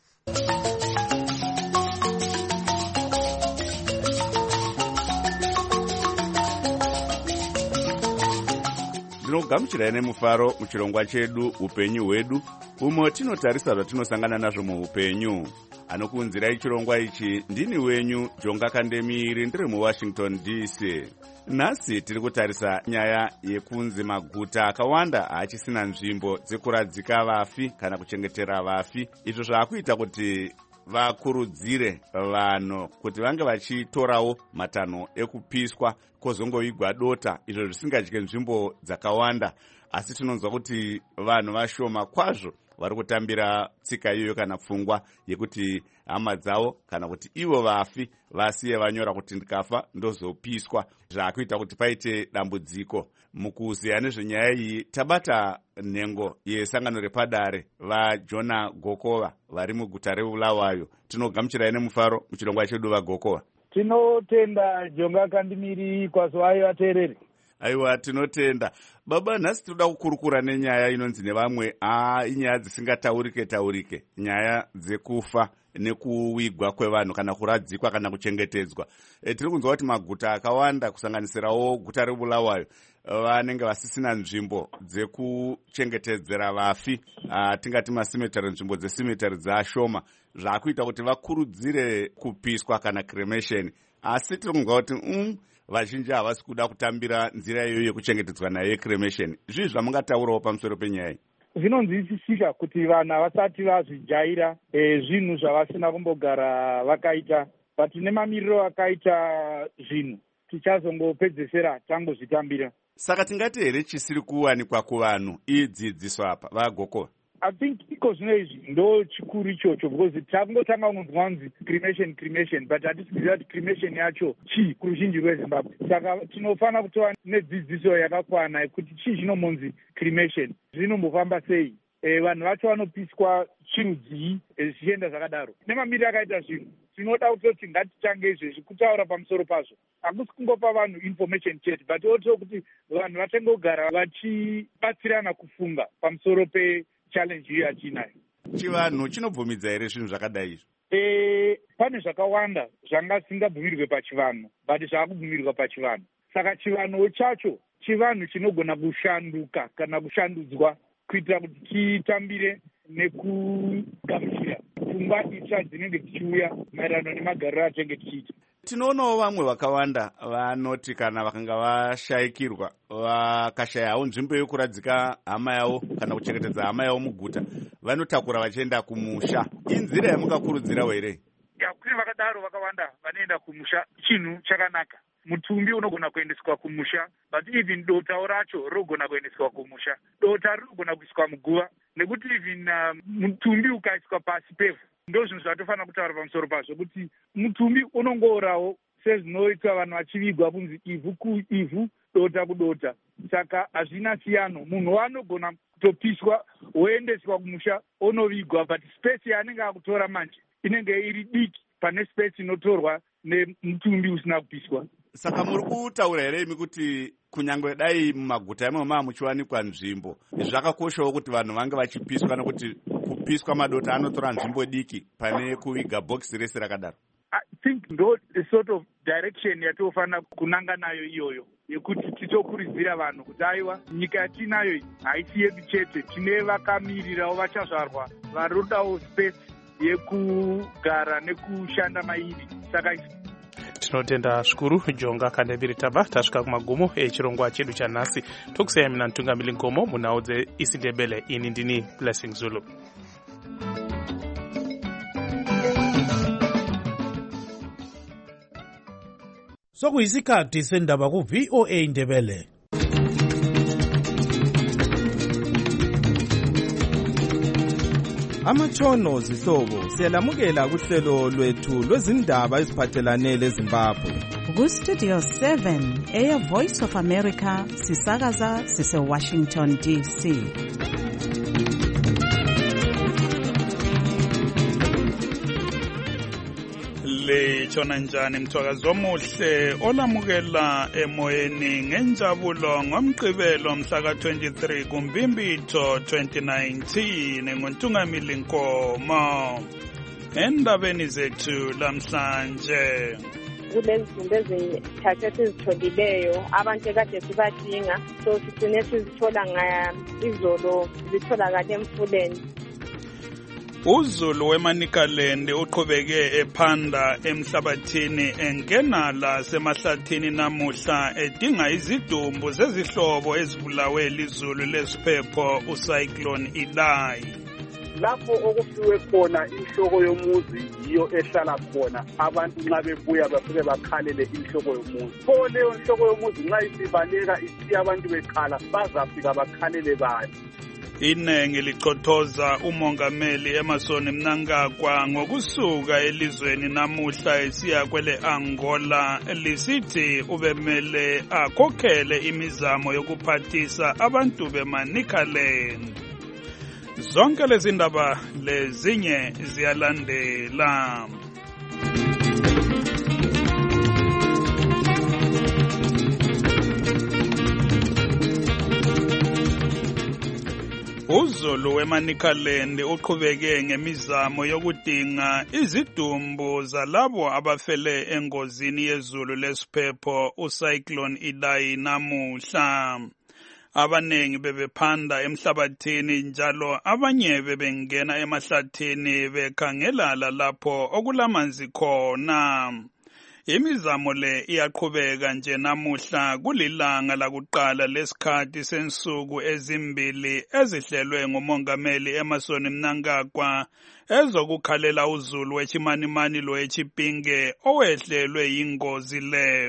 [SPEAKER 1] Ndinogamuchirai nemufaro muchirongwa chedu upenyu hwedu, umo tinotarisa zvatinosangana nazvo muupenyu. Anokuunzirai chirongwa ichi ndini wenyu Jonga Kandemiri, ndiri muWashington DC. Nhasi tiri kutarisa nyaya yekunzi maguta akawanda haachisina nzvimbo dzekuradzika vafi kana kuchengetera vafi, izvo zvaakuita kuti vakurudzire vanhu kuti vange vachitorawo matanho ekupiswa kwozongovigwa dota, izvo zvisingadye nzvimbo dzakawanda. Asi tinonzwa kuti vanhu vashoma kwazvo vari kutambira tsika iyoyo kana pfungwa yekuti hama dzavo kana kuti ivo vafi vasiye vanyora kuti ndikafa ndozopiswa, zvaakuita kuti paite dambudziko. Mukuziya nezvenyaya iyi tabata nhengo yesangano repadare vaJona Gokova vari muguta reBulawayo. Tinogamuchirai nemufaro muchirongwa chedu vaGokova.
[SPEAKER 10] Tinotenda Jonga Kandemiri kwazuvayo vateereri.
[SPEAKER 1] Aiwa, tinotenda baba. Nhasi tinoda kukurukura nenyaya inonzi nevamwe inyaya dzisingataurike, nyaya dzekufa nekuwigwa kwevanhu kana kuradzikwa kana kuchengetedzwa. Tiri kunzwa kuti maguta akawanda kusanganisirawo guta reBulawayo vanenge vasisina nzvimbo dzekuchengetedzera vafi, tingati masimetari, nzvimbo dzesimetari dzaashoma, zvaakuita kuti vakurudzire kupiswa kana cremation. Asi tiri kunzwa kuti vazhinji havasi kuda kutambira nzira iyoyo yekuchengetedzwa nayo yecremation. Zvii zvamungataurawo pamusoro penyaya iyi?
[SPEAKER 9] Zvinonzwisisika kuti vanhu havasati vazvijaira zvinhu zvavasina kumbogara vakaita, but nemamiriro akaita zvinhu tichazongopedzesera tangozvitambira.
[SPEAKER 1] Saka tingati here chisiri kuwanikwa kuvanhu idzidziso apa vaGokova?
[SPEAKER 9] I think iko zvino izvi ndo chikuru ichocho, because takungotanga kunzwa kunzi cremation, but hatisiziva kuti cremation yacho chii kuruzhinji rweZimbabwe. Saka tinofanira kutova nedzidziso yakakwana yekuti chii zvinomonzi cremation, zvinombofamba sei, vanhu vacho vanopiswa chirudzii, zvichienda zvakadaro. Nemamiriro akaita zvinhu tinoda kutoti ngatitange izvezvi kutaura pamusoro pazvo, hakusi kungopa vanhu information chete, but oto kuti vanhu vatenge kugara vachibatsirana kufunga pamusoro challenge iyo yatinayo.
[SPEAKER 1] Chivanhu chinobvumidza here zvinhu zvakadai izvo?
[SPEAKER 9] Pane zvakawanda zvanga singabvumirwe pachivanhu, but zvaakubvumirwa pachivanhu. Saka chivanhu chacho chivanhu chinogona kushanduka kana kushandudzwa kuitira kuti chitambire nekugamuchira pfungwa itsva dzinenge tichiuya maererano nemagariro atenge tichiita.
[SPEAKER 1] Tinoonawo vamwe vakawanda vanoti kana vakanga vashayikirwa vakashayawo nzvimbo yokuradzika hama yavo kana kuchengetedza hama yavo muguta, vanotakura vachienda kumusha. Inzira yamukakurudzirawo here?
[SPEAKER 9] Kune vakadaro vakawanda vanoenda kumusha, chinhu chakanaka. Mutumbi unogona kuendeswa kumusha, but even dotawo racho rinogona kuendeswa kumusha. Dota rinogona kuiswa muguva, nekuti even mutumbi ukaiswa pasi pevhu, ndo zvinhu zvatofanira kutaura pamusoro pazvo, kuti mutumbi unongoorawo sezvinoitwa vanhu vachivigwa kunzi ivhu kuivhu, dota kudota. Saka hazvina siyano, munhu anogona kutopiswa woendeswa kumusha onovigwa, but space yaanenge akutora manje inenge iri diki pane space inotorwa nemutumbi usina kupiswa.
[SPEAKER 1] Saka muri kutaura here imi kuti kunyange dai mumaguta imo muchiwanikwa nzvimbo, zvakakoshawo kuti vanhu vange vachipiswa, nekuti kupiswa madota anotora nzvimbo diki pane kuviga bhokisi rese rakadaro?
[SPEAKER 9] I think ndo sort of direction yatofanira kunanga nayo iyoyo, yekuti titokurudzira vanhu kuti aiwa, nyika yatinayo haisi yedu chete, tine vakamirirawo vachazvarwa varodawo space
[SPEAKER 17] yekugara nekushanda mairi. Saka
[SPEAKER 5] tinotenda zvikuru Jonga Kandemire Taba. Tasvika kumagumo echirongwa chedu chanhasi. Tokusiyai mina Ntungamiri Ngomo munhau dzeIsindebele. Ini ndini Blessing Zulu.
[SPEAKER 18] Sokuyisikhathi sendaba ku-VOA Indebele.
[SPEAKER 19] Amatshono zihlobo siyalamukela kuhlelo lwethu lwezindaba eziphathelane leZimbabwe.
[SPEAKER 2] Ku-Studio 7 Air Voice of America sisakaza sise-Washington DC.
[SPEAKER 20] Litshona njani mthwakazi omuhle olamukela emoyeni ngenjabulo ngomgqibelo mhla ka-23 kuMbimbitho 2019 nguNtungamiri Nkomo. Endabeni zethu lamhlanje
[SPEAKER 21] kulezindumbe ezithathe sizitholileyo abantu ekade sibadinga so sigcine sizithola izolo zitholakala emfuleni.
[SPEAKER 20] uZulu weManicaland uqhubeke ephanda emhlabathini engena la semahlathini namuhla edinga izidumbu zezihlobo ezibulawe lizulu lesiphepho uCyclone Idai.
[SPEAKER 22] Lapho okufiwe khona inhloko yomuzi yiyo ehlala khona abantu nxa bebuya bafike bakhalele inhloko yomuzi. Pho leyo nhloko yomuzi nxa isibaleka isiya abantu bekhala bazafika bakhalele bayo.
[SPEAKER 20] Inengi lichothoza umongameli Emmerson Mnangagwa ngokusuka elizweni namuhla esiya kwele Angola lisithi ubemele akhokhele imizamo yokuphathisa abantu beManicaland. Zonke lezi ndaba lezinye ziyalandela. uZulu weManicaland uqhubeke ngemizamo yokudinga izidumbu zalabo abafele engozini yezulu lesiphepho uCyclone Idai namuhla. Abanengi bebephanda emhlabathini njalo abanye bebengena emahlathini bekhangela lapho okulamanzi khona. Imizamo le iyaqhubeka nje namuhla kulilanga lakuqala lesikhathi sensuku ezimbili ezihlelwe ngumongameli Emmerson Mnangagwa ezokukhalela uZulu wechimanimani lo eChipinge owehlelwe yingozi le.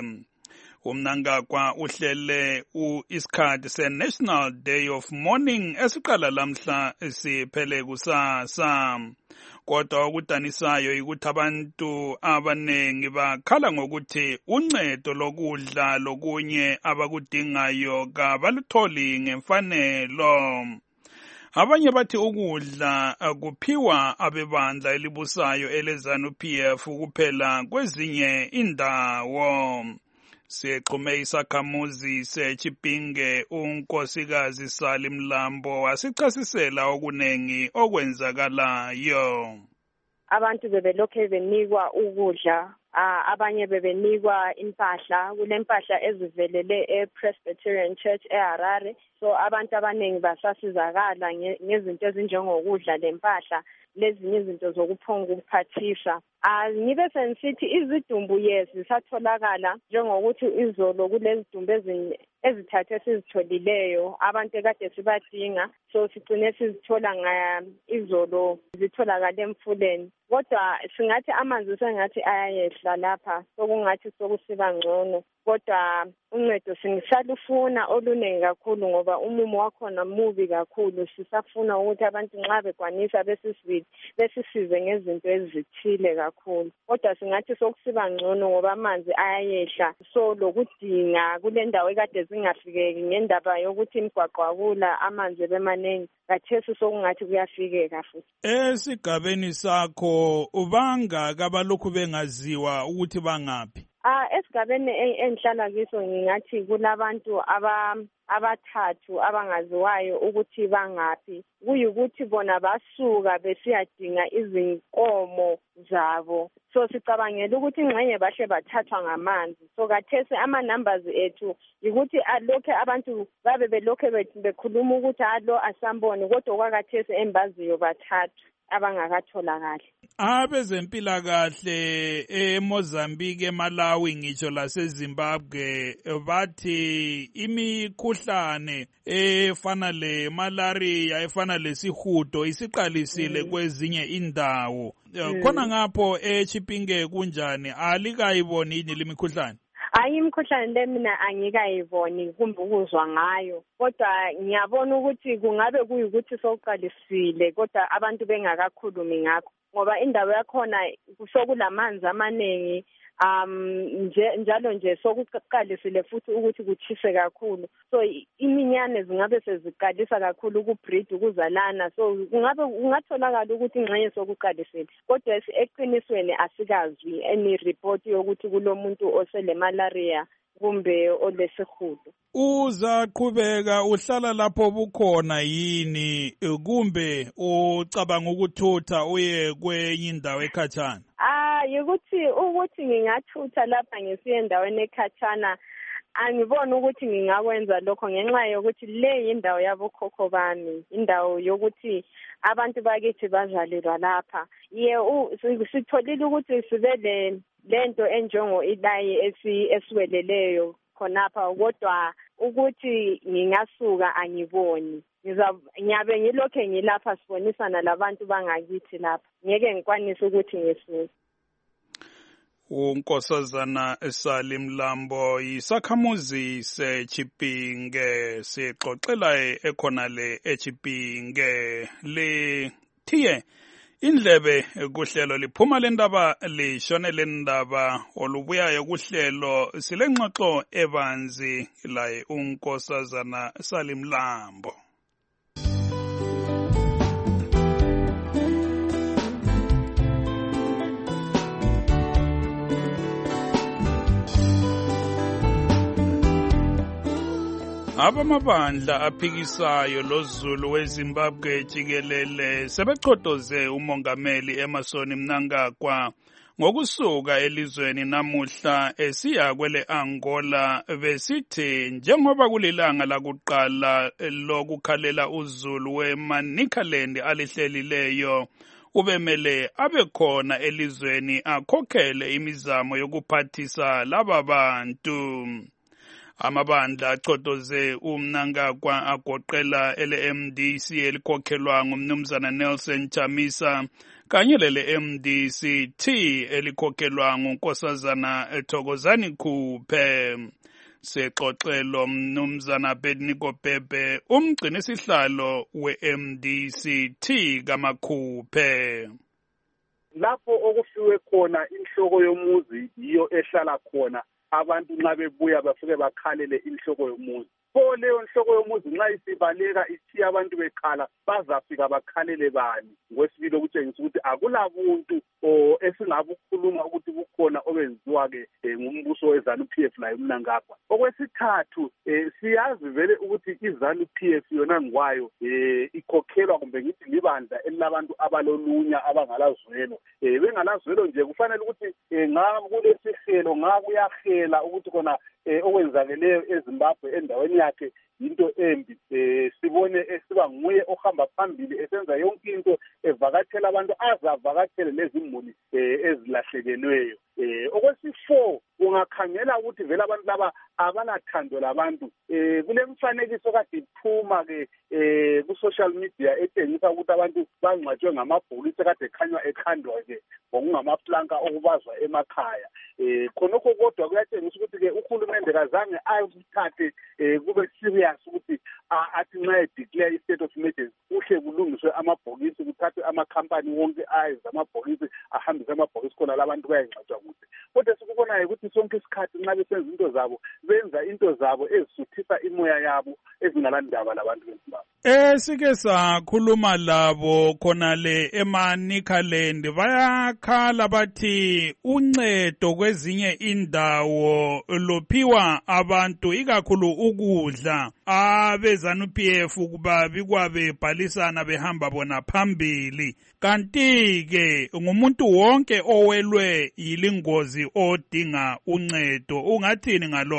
[SPEAKER 20] uMnangagwa uhlele isikhathi se-National Day of Mourning esiqala lamhla siphele kusasa. Kodwa okudanisayo ukuthi abantu abanengi bakhala ngokuthi uncedo lokudla lokunye abakudingayo kabalutholi ngemfanelo. Abanye bathi ukudla kuphiwa abebandla elibusayo eleZANU-PF kuphela kwezinye indawo. Sixhume isakhamuzi seChipinge unkosikazi Sali Mlambo wasichasisela okunengi okwenzakalayo.
[SPEAKER 21] Abantu bebelokhe benikwa ukudla, abanye bebenikwa impahla, kulempahla ezivelele ePresbyterian Church eHarare. So abantu abanengi basasizakala ngezinto ezinjengokudla lempahla lezinye izinto zokuphonga ukuphathisa. Ngibe sensithi izidumbu zisatholakala njengokuthi izolo kulezidumbu ezithathe sizitholileyo abantu ekade sibadinga so sigcine sizithola izolo zitholakala emfuleni. Kodwa singathi amanzi sengathi ayayehla lapha sokungathi sokusiba ngcono. Kodwa uncedo singisalufuna oluningi kakhulu ngoba umumo wakhona mubi kakhulu. Sisafuna ukuthi abantu nxa bekwanisa besisize ngezinto ezithile kakhulu. Kodwa singathi sokusiba ngcono ngoba amanzi ayayehla. So lokudinga kule ndawo ekade zingafikeki ngendaba yokuthi imigwaqo akula amanzi bemanengi. Kathesi sokungathi kuyafikeka futhi.
[SPEAKER 20] Esigabeni sakho ubangaki abalokhu bengaziwa ukuthi bangaphi?
[SPEAKER 21] Esigabeni engihlala kiso ngingathi kulabantu abathathu abangaziwayo ukuthi bangaphi. Kuyukuthi bona basuka besiyadinga izinkomo zabo. So sicabangela ukuthi ingxenye bahle bathathwa ngamanzi. So kathesi ama-numbers ethu yikuthi alokhe abantu babe belokhe bekhuluma ukuthi alo asamboni kodwa kwakathesi embaziyo bathathu. abangakatholakali.
[SPEAKER 20] Abezempilakahle eMozambique, eMalawi ngitsho laseZimbabwe bathi imikhuhlane efana le-malaria efana lesihudo isiqalisile kwezinye indawo. Khona ngapho eChipinge kunjani? Alikayiboni yini limikhuhlane?
[SPEAKER 21] Hayi, imikhuhlane le mina angikayiboni kumbe ukuzwa ngayo, kodwa ngiyabona ukuthi kungabe kuyikuthi sokuqalisile kodwa abantu bengakakhulumi ngakho, ngoba indawo yakhona sokulamanzi amaningi, njalo nje sokuqalisile futhi ukuthi kuchise kakhulu, so iminyane zingabe seziqalisa kakhulu ukubreed, ukuzalana, so kungatholakala ukuthi ingxenye sokuqalisile, kodwa eqinisweni asikazwi any report yokuthi kulomuntu osele malaria kumbe olesihudo.
[SPEAKER 20] Uzaqhubeka uhlala lapho bukhona yini kumbe ucabanga ukuthutha uye kwenye indawo ekhatshana?
[SPEAKER 21] Ukuthi ngingathutha lapha ngisiye endaweni ekhatshana, angiboni ukuthi ngingakwenza lokho ngenxa yokuthi le indawo yabokhokho bami, indawo yokuthi abantu bakithi bazalelwa lapha. Sitholile ukuthi sibe lento enjongo ilayi esiweleleyo khonapha, kodwa ukuthi ngingasuka angiboni. Ngiyabe ngilokhe ngilapha sibonisana labantu bangakithi lapha, ngeke ngikwanise ukuthi ngisuke.
[SPEAKER 20] uNkosazana Sally Mlambo yisakhamuzi seChipinge, sixoxela ekhonale eChipinge. Lithiye indlebe kuhlelo liphuma lendaba lishone lendaba olubuyayo kuhlelo silengxoxo ebanzi laye uNkosazana Sally Mlambo. Abamabandla aphikisayo loZulu weZimbabwe jikelele sebechotoze umongameli Emmerson Mnangagwa ngokusuka elizweni namuhla esiya kwele Angola, besithi njengoba kulilanga lakuqala lokukhalela uZulu weManicaland alihlelileyo, ubemele abekhona elizweni akhokhele imizamo yokuphathisa laba bantu. Amabandla achotoze uMnangagwa agoqela ele-MDC elikhokhelwa ngumnumzana Nelson Chamisa kanye lele-MDC-T elikhokhelwa nguNkosazana Thokozani Khuphe. Sexoxelo mnumzana Bedniko Bhebhe, umgcini sihlalo we-MDC-T kaMakhuphe.
[SPEAKER 22] Lapho okufiwe khona inhloko yomuzi yiyo ehlala khona, abantu nxa bebuya bafike bakhalele inhloko yomuzi. Pho leyo nhloko yomuzi nxa isibaleka ithiya abantu bekhala, bazafika bakhalele bani? Ngokwesibili okutshengisa ukuthi akulabuntu esingabukhuluma ukuthi bukhona obenziwa-ke ngumbuso weZANU-PF layo Mnangagwa. Okwesithathu, siyazi vele ukuthi iZANU-PF yona ngwayo ikhokhelwa kumbe ngithi libandla elilabantu abalolunya abangalazwelo. Bengalazwelo nje kufanele ukuthi kulesihelo kuyahela ukuthi khona okwenzakeleyo eZimbabwe endaweni yakhe into embi. Sibone esiba nguye ohamba phambili esenza yonke into, evakathela abantu azavakathele lezimuli ezilahlekelweyo. Okwesi-4, ungakhangela ukuthi vele abantu laba abalathando labantu. Kulemfanekiso kade iphuma-ke ku-social media etshengisa ukuthi abantu bangcwatshwe ngamabhokisi kade ekhandwa-ke ngokungamaplanka okubazwa emakhaya. Khonokho kodwa kuyatshengisa ukuthi-ke uhulumende kazange ayithathe kube serious ukuthi athi nxa edeclare i-state of emergency kuhle kulungiswe amabhokisi, kuthathwe amakhampani wonke ayenza amabhokisi, ahambise amabhokisi khona labantu bayangcwatshwa kude. Kodwa sikubonayo ukuthi sonke isikhathi nxa besenza into zabo, benza into zabo ezisuthisa imoya yabo ezingalandaba labantu beZimbabwe.
[SPEAKER 20] Sike sakhuluma labo khonale eManicaland, bayakhala bathi uncedo kwezinye indawo lophiwa abantu ikakhulu ukudla. AbeZANU-PF ukuba bikwabebhalisana behamba bona phambili, kanti-ke ngumuntu wonke owelwe yilingozi odinga uncedo. Ungathini ngalokho?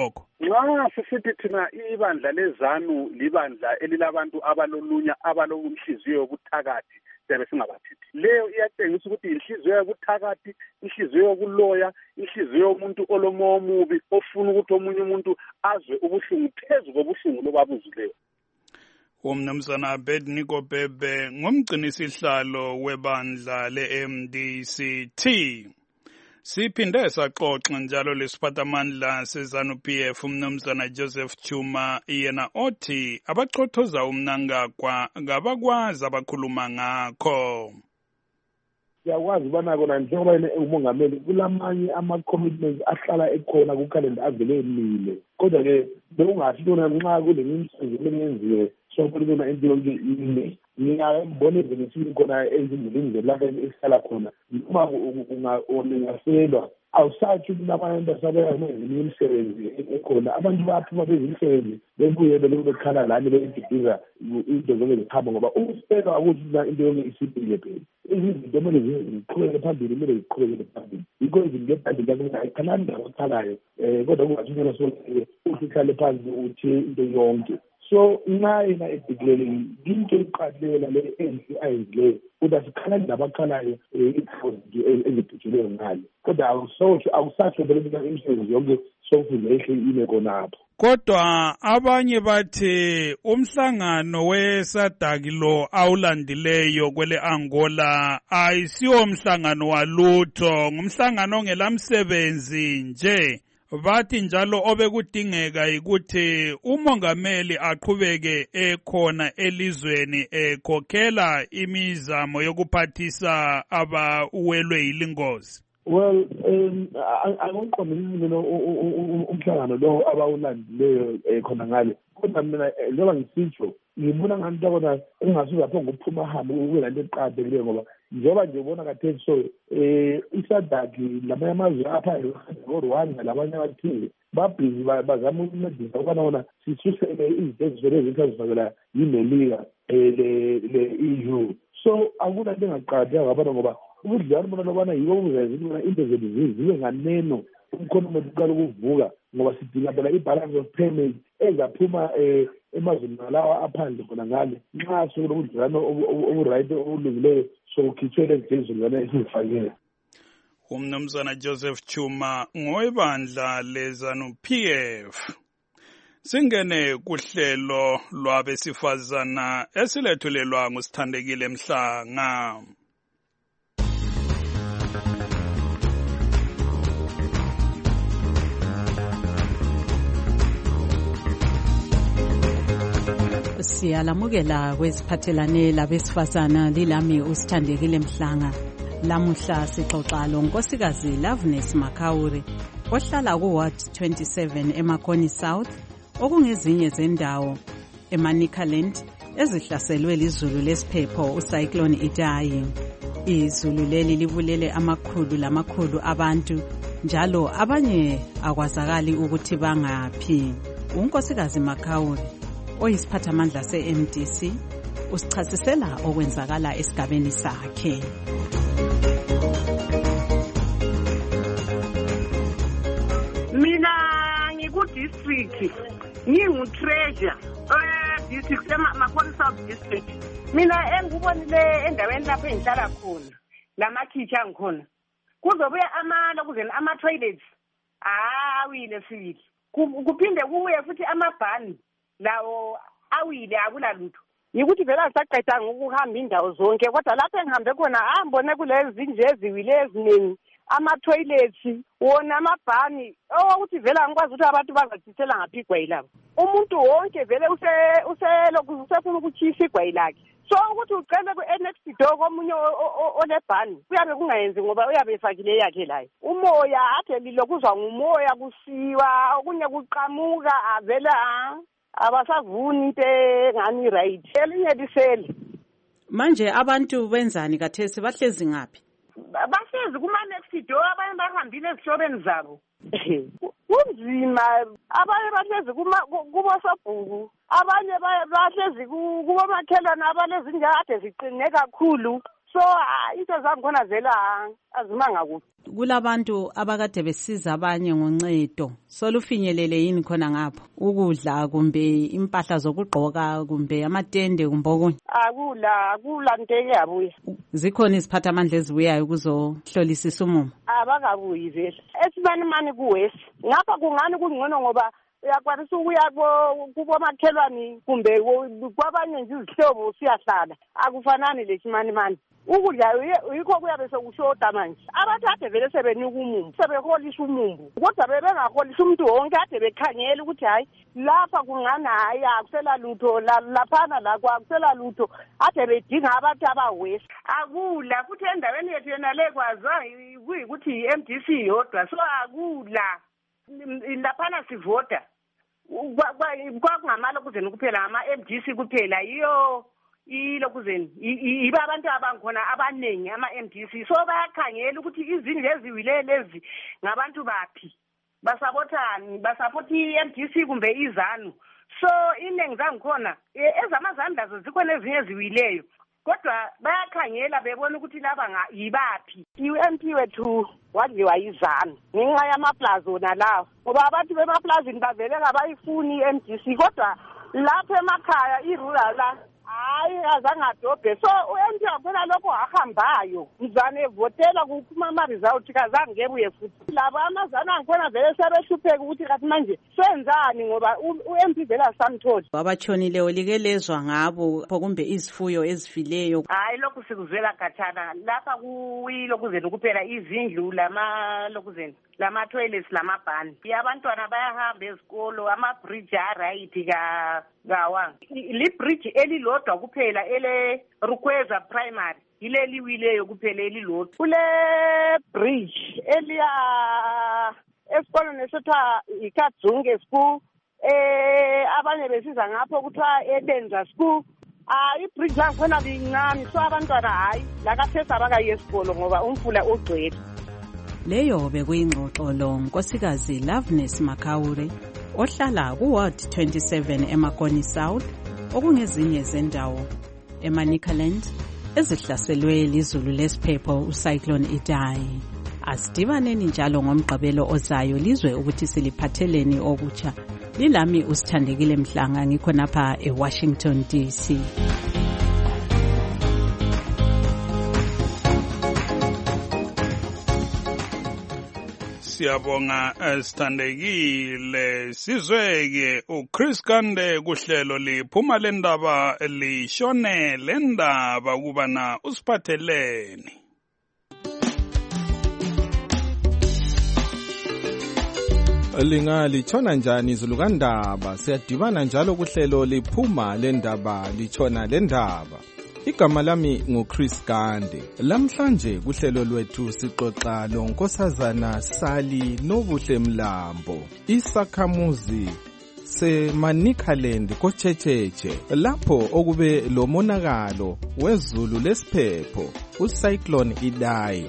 [SPEAKER 22] nxa sisithi thina ibandla lezanu libandla elilabantu abalolunya abalokunhliziyo yobuthakathi siyabe singabathethi. Leyo iyatshengisa ukuthi inhliziyo yobuthakathi, inhliziyo yokuloya, inhliziyo yomuntu olomoya omubi ofuna ukuthi omunye umuntu azwe ubuhlungu phezu kobuhlungu lobabuzileyo.
[SPEAKER 20] Umnumzana Abednego Bhebhe ngumgcinisihlalo webandla le-MDCT. Siphinde saxoxa njalo lesiphathamandla seZANU-PF umnumzana Joseph Chuma yena othi abachothoza umnangagwa ngabakwazi abakhuluma ngakho.
[SPEAKER 6] Siyakwazi ubana kona njengoba umongameli kulamanye ama-commitments ahlala ekhona kukhalenda avele emile. Kodwa-ke bekungathi lona nxa kulemimisebenzi engenziwe sokulibona into yonke ime ngingabona ezinisini khona ezindleleni lapho esihlala khona noma ungaselwa awusathi ukuthi abantu asabeyanezinye imisebenzi ekhona abantu baphuma bezimisebenzi bebuye belokhu bekhala lani beyididiza into zonke zihamba ngoba ukuselwa akuthi into yonke isipile phela izinto kumele ziqhubeke phambili kumele ziqhubekele phambili yikho izinto phambili lakho ayikhalani ngabakhalayo kodwa kungathumela sokuthi uhlale phansi uthi into yonke. So nayena ediclare into eqalela le ensi ayenzileyo ukuthi asikhalani nabakhalayo eziphutshileyo ngalo kodwa awusatsho beleka imisebenzi yonke sokufuze ehle ime khonapho.
[SPEAKER 20] Kodwa abanye bathi umhlangano weSADC lo awulandileyo kwele Angola ayisiwo umhlangano walutho, ngumhlangano ongelamsebenzi nje. Bathi njalo obekudingeka ukuthi umongameli aqhubeke ekhona elizweni ekhokhela imizamo yokuphathisa abawelwe yilingozi.
[SPEAKER 6] Well, angiqondile umhlangano lo abawulandileyo khona ngale kodwa mina njengoba ngisitsho ngibona ngathi kona engasuka ngokuphuma hamba ukuyilento eqadekileyo ngoba njengoba nje ubona kathesi so iSADC lamanye amazwe apha eRwanda labanye abathile babhizi bazama ukuncedisa ukubana wona sisusele izinto ezivele zithazifakela yimelika le-EU. So akuna nto engaqatheka ngabana ngoba ubudlelwano bona lobana yibo obuzayenza ukuthi into zethu zibe nganeno umkhono umuntu uqala ukuvuka ngoba sidinga phela i-balance of payment engaphuma emazweni lawa aphandle khona ngale nxa sokulobudlelwano oburight obulungileyo sokukhitshwe lezidlelwano esizifakele.
[SPEAKER 20] Umnumzana Joseph Chuma ngowebandla leZANU-PF. Singene kuhlelo lwabesifazana esilethulelwa ngusithandekile Mhlanga.
[SPEAKER 2] Siyalamukela kweziphathelane labesifazana lilami usithandekile Mhlanga. Lamuhla sixoxa lonkosikazi Loveness Makauri ohlala kuWard 27 eMakhoni South okungezinye zendawo eManicaland ezihlaselwe lizulu lesiphepho ucyclone Idai. Izulu leli libulele amakhulu abantu njalo abanye akwazakali ukuthi bangaphi. Unkosikazi Makauri oyisiphathamandla se-MDC usichasisela okwenzakala esigabeni sakhe.
[SPEAKER 7] Mina ngikudistrict ngingu-treasure district Makhoni South district. Mina engikubonile endaweni lapho engihlala khona lamakhitshi angikhona kuzobuya amalokuzeni ama-toilets awile sibili kuphinde kubuye futhi amabhani lawo awile akulalutho. Yikuthi vele asaqedanga ukuhamba indawo zonke kodwa lapho engihambe khona ambone kulezi nje eziwile eziningi ama-toilets wona amabhani owokuthi vele angikwazi ukuthi abantu bazathisela ngaphi igwayi labo. Umuntu wonke vele usefuna ukutshisa igwayi lakhe. So ukuthi ucele ku-next door komunye onebhani kuyabe kungayenzi ngoba uyabe efakile yakhe layo. Umoya ade lilokuzwa ngumoya kusiwa okunye kuqamuka avele abasavuni into engani right. Elinye lisele.
[SPEAKER 2] Manje abantu benzani kathesi bahlezi ngaphi?
[SPEAKER 7] Bahlezi kuma-next door abanye bahambile ezihlobeni zabo. Kunzima abanye bahlezi kubosobhuku abanye bahlezi kubomakhelwane abalezinja ade ziqine kakhulu so into zangikhona vele azimanga kuhle.
[SPEAKER 2] Kulabantu abakade besiza abanye ngoncedo solufinyelele yini khona ngapho ukudla kumbe impahla zokugqoka kumbe amatende kumbe okunye?
[SPEAKER 7] Akula nteke yabuya.
[SPEAKER 2] Zikhona iziphathamandla ezibuyayo kuzohlolisisa umumo?
[SPEAKER 7] Abakabuyi vele. Esimanimani kuwesi ngapha kungani kungcono ngoba uyakwanisa ukuya kubomakhelwane kumbe kwabanye nje izihlobo siyahlala. Akufanani lesimanimani. Ukudla yikho kuyabe sekushoda manje. Abathathe vele sebenika umumbu, sebeholisa umumbu. Kodwa bebengaholisa umuntu wonke ade bekhangela ukuthi hayi lapha kungani hayi akusela lutho laphana la kwakusela lutho ade bedinga abantu abawesi. Akula futhi endaweni yethu yena le kwazwa kuyikuthi MDC yodwa so akula. Laphana sivota. Kwakungamalo kuzeni kuphela ama MDC kuphela yiyo ilokuzeni iba abantu abangikhona abanengi ama MDC so bayakhangela ukuthi izindlu eziwile lezi ngabantu baphi basabothani basapota iMDC kumbe izanu so inengi zangikhona ezamazandla zikhona ezinye eziwileyo kodwa bayakhangela bebona ukuthi laba yibaphi uMP wethu wadliwa izanu ngenxa yamaplaza wona lawo ngoba abantu bemaplazini bavele ngabayifuni iMDC kodwa lapha emakhaya irural la hayi azangadobhe so uMP wakhona lokho ahambayo mzane evotela kuphuma ama-result kazange ngebuye futhi labo amazana angikhona vele sebehlupheka ukuthi kathi manje senzani ngoba uMP vele asamtholi.
[SPEAKER 2] Abatshonileyo likelezwa ngabo kumbe izifuyo ezifileyo?
[SPEAKER 7] Hayi lokhu sikuzwela khathana lapha kuyilokuzeni kuphela izindlu lama-toilets lamabhani abantwana bayahamba ezikolo ama-bridge aright kawanga li-bridge elilodwa kuphela ele-Rukweza primary yileliwileyo kuphela elilodwa kule bridge eliya esikolweni esithiwa iKadzunge school abanye besiza ngapho kuthiwa eBenza school ibridge lakhona lincane so abantwana hayi lakathesa abakayi esikolo ngoba umfula ugcwele.
[SPEAKER 2] Leyo bekuyingxoxo lo Nkosikazi Loveness Makaure ohlala kuWard 27 eMakoni South okungezinye zendawo eManicaland ezihlaselwe lizulu lesiphepho uCyclone Idai. Asidibaneni njalo ngomgqibelo ozayo lizwe ukuthi siliphatheleni okutsha. Lilami uSithandekile Mhlanga ngikhonapha eWashington DC.
[SPEAKER 20] Siyabonga Sithandekile. Sizweke uChris Kande kuhlelo liphuma lendaba lishone lendaba kubana usiphatheleni.
[SPEAKER 19] Lingalitshona njani izulu kandaba siyadibana njalo kuhlelo liphuma lendaba litshona lendaba. Igama lami nguChris Kande. Lamhlanje kuhlelo lwethu sixoxa loNkosazana Sali Nobuhle Mlambo, isakhamuzi seManicaland koChecheche lapho okube lomonakalo wezulu lesiphepho uCyclone Idai.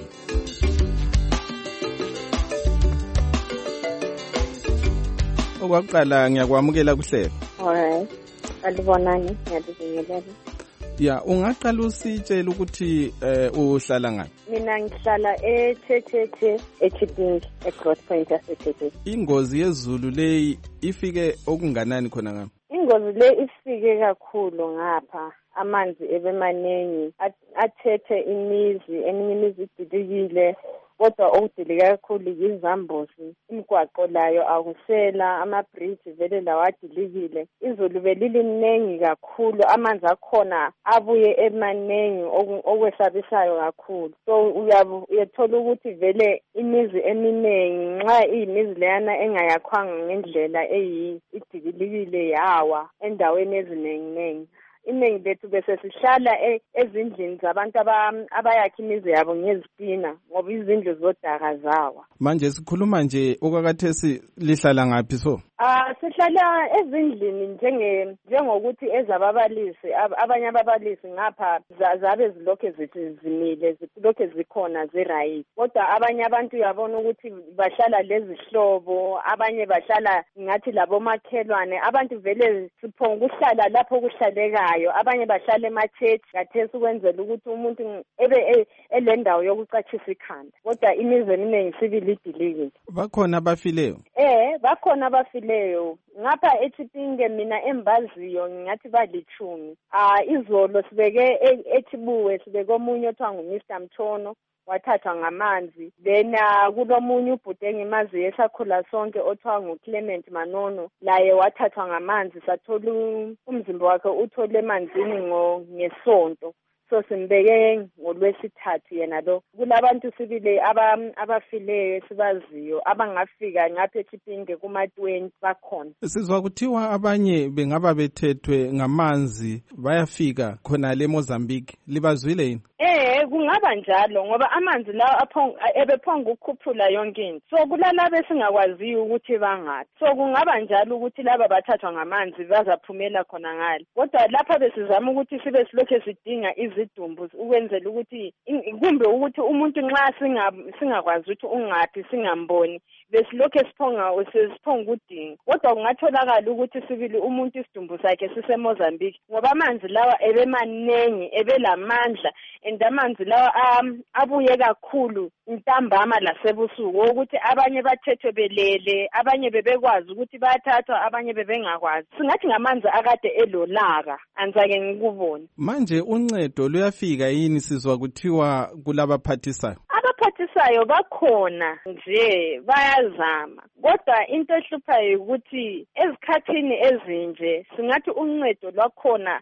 [SPEAKER 19] Okwaqala ngiyakwamukela kuhlelo.
[SPEAKER 21] Alright. Alibonani ngiyabingelela.
[SPEAKER 19] Ya ungaqala usitshela ukuthi uhlala ngaphi?
[SPEAKER 21] Mina ngihlala eChecheche eChipingi eCross Point yaseChecheche.
[SPEAKER 19] Ingozi yezulu leyi ifike okunganani khona ngapha?
[SPEAKER 21] Ingozi le ifike kakhulu ngapha. Amanzi ebemaningi athethe imizi eminye imizi ididikile kodwa okudilika kakhulu yizambuzi. Imigwaqo layo akusela ama-bridge vele lawo adilikile. Izulu beliliningi kakhulu amanzi akhona abuye emaningi okwesabisayo kakhulu. So uyathola ukuthi vele imizi eminingi nxa iyimizi leyana engayakhwanga ngendlela idikilikile yawa endaweni ezinenginengi. Iningi lethu bese sihlala ezindlini zabantu abayakha imizi yabo ngezitina ngoba izindlu zodaka zawa.
[SPEAKER 19] Manje sikhuluma nje okwakathesi lihlala ngaphi so?
[SPEAKER 21] Sihlala ezindlini njengokuthi ezababalisi abanye ababalisi ngapha zabe zilokhe zimile zilokhe zikhona ziright kodwa abanye abantu uyabona ukuthi bahlala lezihlobo abanye bahlala ngathi labo makhelwane abantu vele siphonga ukuhlala lapho kuhlalekayo nayo, abanye bahlala ema-church kathesi ukwenzela ukuthi umuntu ebe elendawo yokucatshisa ikhanda, kodwa imizi eminingi sibili idilike.
[SPEAKER 19] Bakhona abafileyo?
[SPEAKER 21] Bakhona abafileyo. Ngapha eTshipinge mina embaziyo ngathi balithumi. Izolo sibeke eThibuwe sibeke omunye othiwa nguMr Mthono wathathwa ngamanzi. Then kulomunye ubhuti engimaziyo esakhula sonke othiwa nguClement Manono, laye wathathwa ngamanzi, sathola umzimba wakhe uthole emanzini ngesonto. So simbeke ngolwesithathu yena lo. Kulabantu sibili abafileyo esibaziyo abangafika ngapha eTshipinge kuma-20 bakhona.
[SPEAKER 19] Sizwa kuthiwa abanye bengaba bethethwe ngamanzi bayafika khona le Mozambique. Libazwile yini?
[SPEAKER 21] Kungaba njalo ngoba amanzi lawa ebephonga ukukhuphula yonke into. So kulalabo esingakwaziyo ukuthi bangaphi. So kungaba njalo ukuthi laba bathathwa ngamanzi bazaphumela khona ngale. Kodwa lapha besizama ukuthi sibe silokhe sidinga izidumbu ukwenzela ukuthi kumbe ukuthi umuntu nxa singakwazi ukuthi ungaphi singamboni besilokhe siphonga udinga. Kodwa kungatholakala ukuthi sibili umuntu isidumbu sakhe siseMozambique ngoba amanzi lawa ebemanengi ebelamandla and amanzi lawa abuye kakhulu ntambama lasebusuku ukuthi abanye bathethwe belele, abanye bebekwazi ukuthi bayathathwa, abanye bebengakwazi. Singathi ngamanzi akade elolaka anzake ngikubona.
[SPEAKER 19] Manje uncedo luyafika yini? Sizwa kuthiwa kulabaphathisayo.
[SPEAKER 21] Abaphathisayo bakhona nje bayazama, kodwa into ehluphayo ukuthi ezikhathini ezinje singathi uncedo lwakhona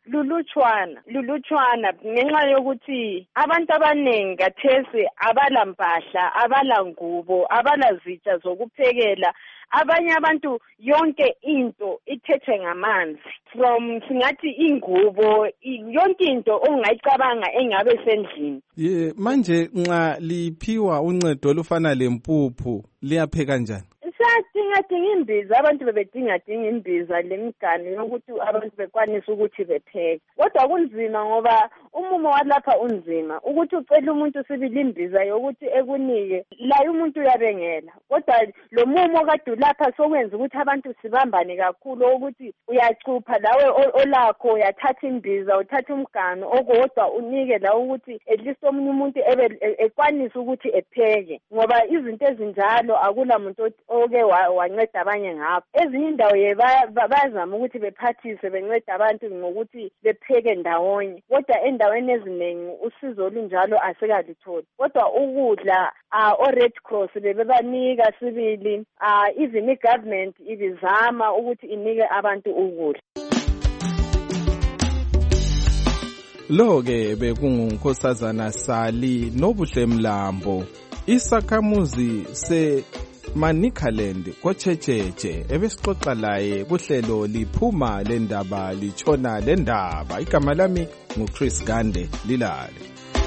[SPEAKER 21] lulutshwana ngenxa yokuthi abantu abaningi kathesi abala mpahla, abala ngubo, abala zitsha zokuphekela. Abanye abantu yonke into ithethwe ngamanzi, from singathi ingubo, yonke into ongayicabanga engabe sendlini.
[SPEAKER 19] Manje nxa liphiwa uncedo olufana lempuphu liyapheka kanjani?
[SPEAKER 21] Dinga imbiza, abantu bebedinga imbiza lemiganu yokuthi abantu bekwanisa ukuthi bepheke. Kodwa kunzima ngoba umumo walapha unzima ukuthi ucela umuntu sibili imbiza yokuthi ekunike la umuntu uyabengela. Kodwa lo mumo kade lapha sokwenza ukuthi abantu sibambane kakhulu ukuthi uyacupha lawe olakho uyathatha imbiza, uthatha umganu okodwa unike la ukuthi at least omunye umuntu ekwanisa ukuthi epheke ngoba izinto ezinjalo akula muntu oke wanceda abanye ngapho. Ezinye indawo bayazama ukuthi bephathise benceda abantu ngokuthi bepheke ndawonye, kodwa endaweni eziningi usizo olunjalo asikalithola. Kodwa ukudla o-Red Cross bebebanika sibili, even i-government ibizama ukuthi inike abantu ukudla.
[SPEAKER 19] Lo-ke bekunguNkosazana Sali Nobuhle Mlambo, isakhamuzi Manicaland koChecheche ebesixoxa laye kuhlelo liphuma lendaba litshona lendaba. Igama lami nguChris Gande, lilale.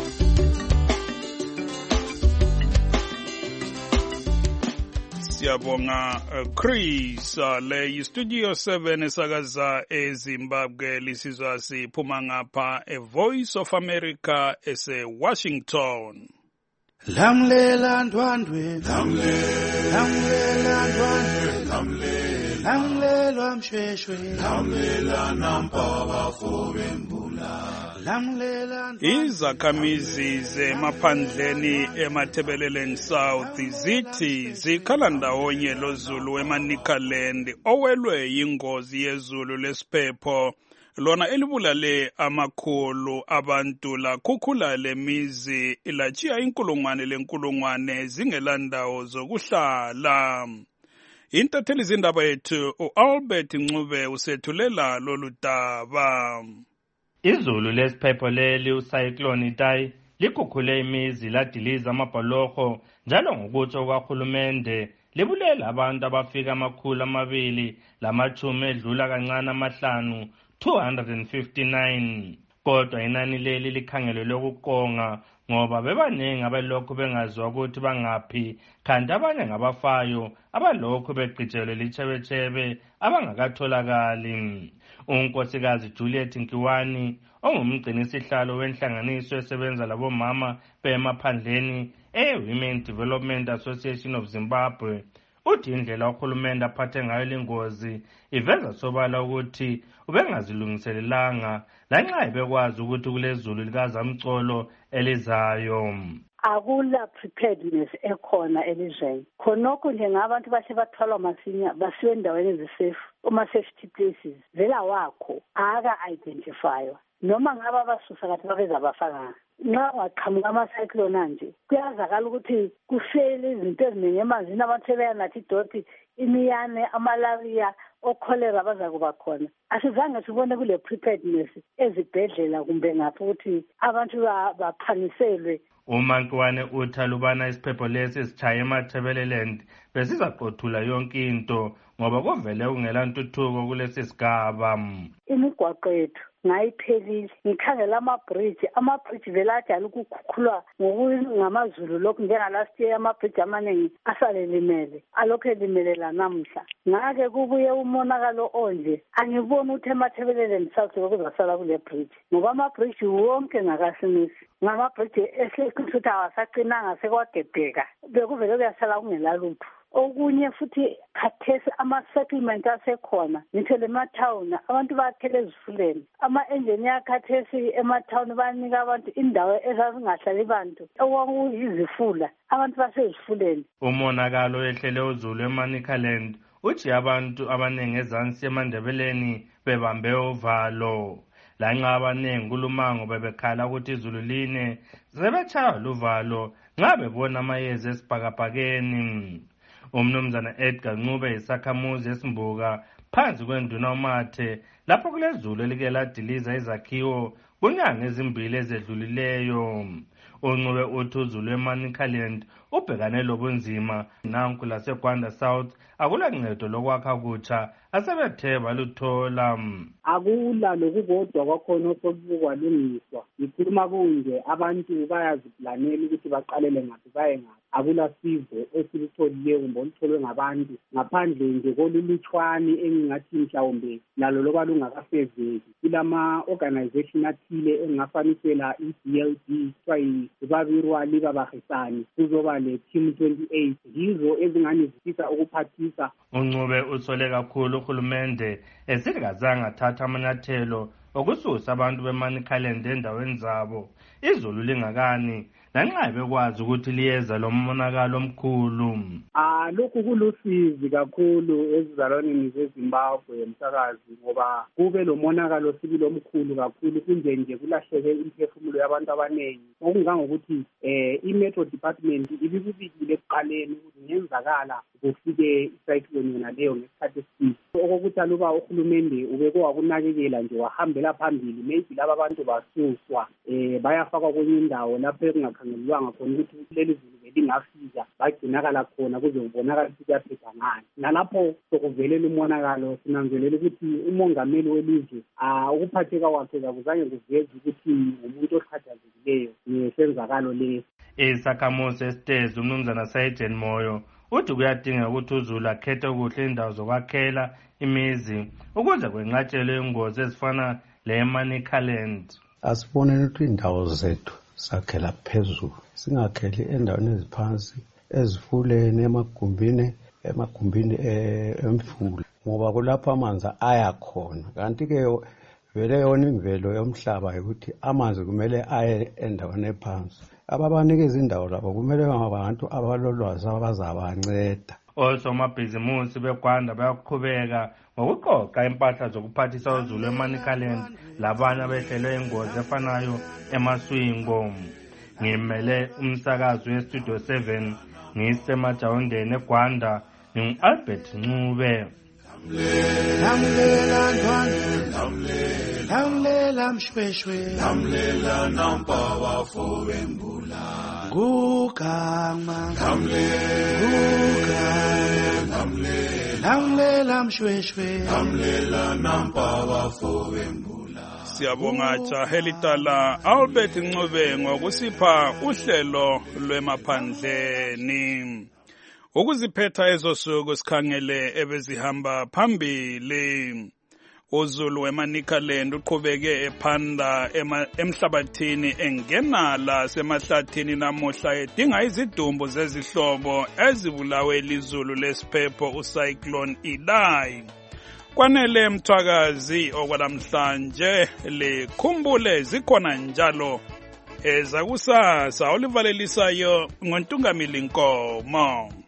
[SPEAKER 20] Siyabonga Chris. Le Studio 7 esakaza eZimbabwe lisizwa siphuma ngapha eVoice of America ese-Washington.
[SPEAKER 4] Lamlela ndwandwe, lamlela ndwandwe, lamlela msheshwe, lamlela nampaba fobembula.
[SPEAKER 20] Izakhamizi zemaphandleni eMathebeleleni South zithi zikhala ndawonye loZulu eManicaland owelwe yingozi yezulu lesiphepho lona elibulale amakhulu abantu lakhukhula lemizi ilachiya inkulungwane zingelandawo zokuhlala. Intatheli zindaba yethu uAlbert Ncube usethulela lolu daba.
[SPEAKER 8] Izulu lesiphepho leli ucyclone Idai likhukhule imizi ladiliza amabholoho njalo ngokutsho kwahulumende libulela abantu abafika amakhulu 250 edlula kancane 259. Kodwa inani leli likhangelelwe ukuqonga ngoba bebaningi abalokhu bengaziwa ukuthi bangaphi, kanti abanye ngabafayo abalokhu begqitshelwe lichebechebe abangakatholakali. Unkosikazi Juliet Nkiwani ongumgcinisihlalo wenhlanganiso esebenza labomama bemaphandleni Women Development Association of Zimbabwe uthi indlela uhulumende aphathe ngayo lingozi iveza sobala ukuthi ubengazilungiselelanga lanxa ebekwazi ukuthi kulezulu likazamcolo elizayo.
[SPEAKER 12] Akula preparedness ekhona elizweni. Khonokho nje ngabantu bahle bathwalwa masinya basiwe endaweni ezisafe safety places vela wakho aka-identifywa noma ngaba basusa kathi babeza bafaka nxa waqhamuka ama-cyclone anje kuyazakala ukuthi kufele izinto eziningi emanzini abantu sebeyanathi idoti imiyane amalaria okholera baza kuba khona. Asizange sibone kule preparedness ezibhedlela kumbe ngapho ukuthi abantu baphangiselwe.
[SPEAKER 8] uMankwane uthi alubana isiphepho lesi sitshaya eMathebeleland besizaqothula yonke into ngoba kuvele kungela ntuthuko kulesi sigaba.
[SPEAKER 12] Imigwaqo yethu ngayiphelile ngikhangela ama-bridge vele ajala ukukhukhulwa ngokungamazulu lokhu njengalast year ama-bridge amaningi asalelimele alokhu elimele lanamhla. Ngake kubuye umonakalo onje angiboni ukuthi eMathebeleland South kuzasala kule bridge ngoba ama-bridge wonke ngakasimisi ngama-bridge esekuthi awasaqinanga sekwagebheka bekuvele kuyasala kungela lutho. Okunye futhi khathesi ama-settlement asekhona ngithe lemathawuni abantu bayakhela ezifuleni ama-engineer khathesi emathawuni banika abantu indawo ezazingahlali bantu okwakuyizifula abantu basezifuleni.
[SPEAKER 8] Umonakalo ehlele uzulu eManicaland uthi abantu abaningi ezansi eMandebeleni bebambe uvalo lanxa abaningi kulumango bebekhala ukuthi izulu line sebetshaywa luvalo nxa bebona amayezi esibhakabhakeni. Umnumzana Edgar Ncube isakhamuzi esimbuka phansi kwenduna uMathe lapho kulezulu elike ladiliza izakhiwo kunyanga ezimbili ezedlulileyo. uNcube uthi uzulu eManicaland ubhekane lobunzima nanku laseGwanda South akula ncedo lokwakha kutsha asebethe baluthola.
[SPEAKER 13] Akula lokukodwa kwakhona osokukwalungiswa ngikhuluma kunje abantu bayaziplanela ukuthi baqalele ngaphi baye ngaphi. Akula sizo esilitholileyo kumbe olutholwe ngabantu ngaphandle nje kolulutshwane engingathi mhlawumbe lalo loba lungakafezeki. Kulama-organization athile engingafanisela i-BLD kuthiwa yibabirwa libabahisani kuzoba le-team 28 yizo ezingani zifisa ukuphathisa.
[SPEAKER 8] uNcube usole kakhulu uhulumende esithi kazange athatha amanyathelo okususa abantu beManicaland endaweni zabo izulu lingakani lanxa bekwazi ukuthi liyeza lo monakalo omkhulu.
[SPEAKER 13] Lokhu kulusizi kakhulu ezizalwaneni zeZimbabwe emsakazi ngoba kube lo monakalo sibili omkhulu kakhulu kunje nje kulahleke imphefumulo yabantu abaningi okungangokuthi i-Metro Department ibikubikile ekuqaleni ukuthi ngenzakala kufike icyclone yona leyo ngesikhathi esithile. Okokuthi aluba uhulumende ubeke wakunakekela nje wahambela phambili maybe laba bantu basuswa bayafakwa kwenye indawo lapho ekungakhangelwanga khona ukuthi leli zulu belingafika bagcinakala khona kuze kubonakala ukuthi kuyaphepha ngani. Nalapho sokuvelela umonakalo sinanzelela ukuthi umongameli welizwe ukuphatheka kwakhe kakuzange kuveze ukuthi umuntu okhathazekileyo ngesenzakalo lesi.
[SPEAKER 8] Isakhamuzi esitezi umnumzana Sajen Moyo uthi kuyadinga ukuthi uzulu akhethe kuhle indawo zokwakhela imizi ukuze kwenqatshelwe ingozi ezifana le-Manicaland.
[SPEAKER 23] Asiboneni ukuthi indawo zethu sakhela phezulu singakheli endaweni eziphansi ezifuleni emagumbini emfula ngoba kulapho amanzi aya khona. Kanti-ke vele yona imvelo yomhlaba ukuthi amanzi kumele aye endaweni ephansi. Ababanikeza indawo lapho kumele abantu abalolwazi abazabanceda.
[SPEAKER 8] Osomabhizimusi beGwanda bayaqhubeka ngokuqoqa impahla zokuphathisa uzulu eManicaland labanye abehlelwe ingozi efanayo eMaswingo. Ngimele umsakazi weStudio 7 ngisemajawundeni eGwanda ngingu-Albert Ncube.
[SPEAKER 4] Lamlela ntwana lamlela mshweshwe lamlela nampa bafowembula gugama lamlela mshweshwe lamlela nampa bafowembula.
[SPEAKER 20] Siyabonga jahelitala Albert Ncube ngokusipha uhlelo lwemaphandleni. Ukuziphetha ezosuku sikhangele ebezihamba phambili. uZulu weManicaland uqhubeke ephanda emhlabathini engena la semahlathini namuhla edinga izidumbu zezihlobo ezibulawe lizulu lesiphepho ucyclone Idai. Kwanele Mthwakazi okwanamhlanje likhumbule zikhona njalo ezakusasa olivalelisayo ngoNtungamili Nkomo.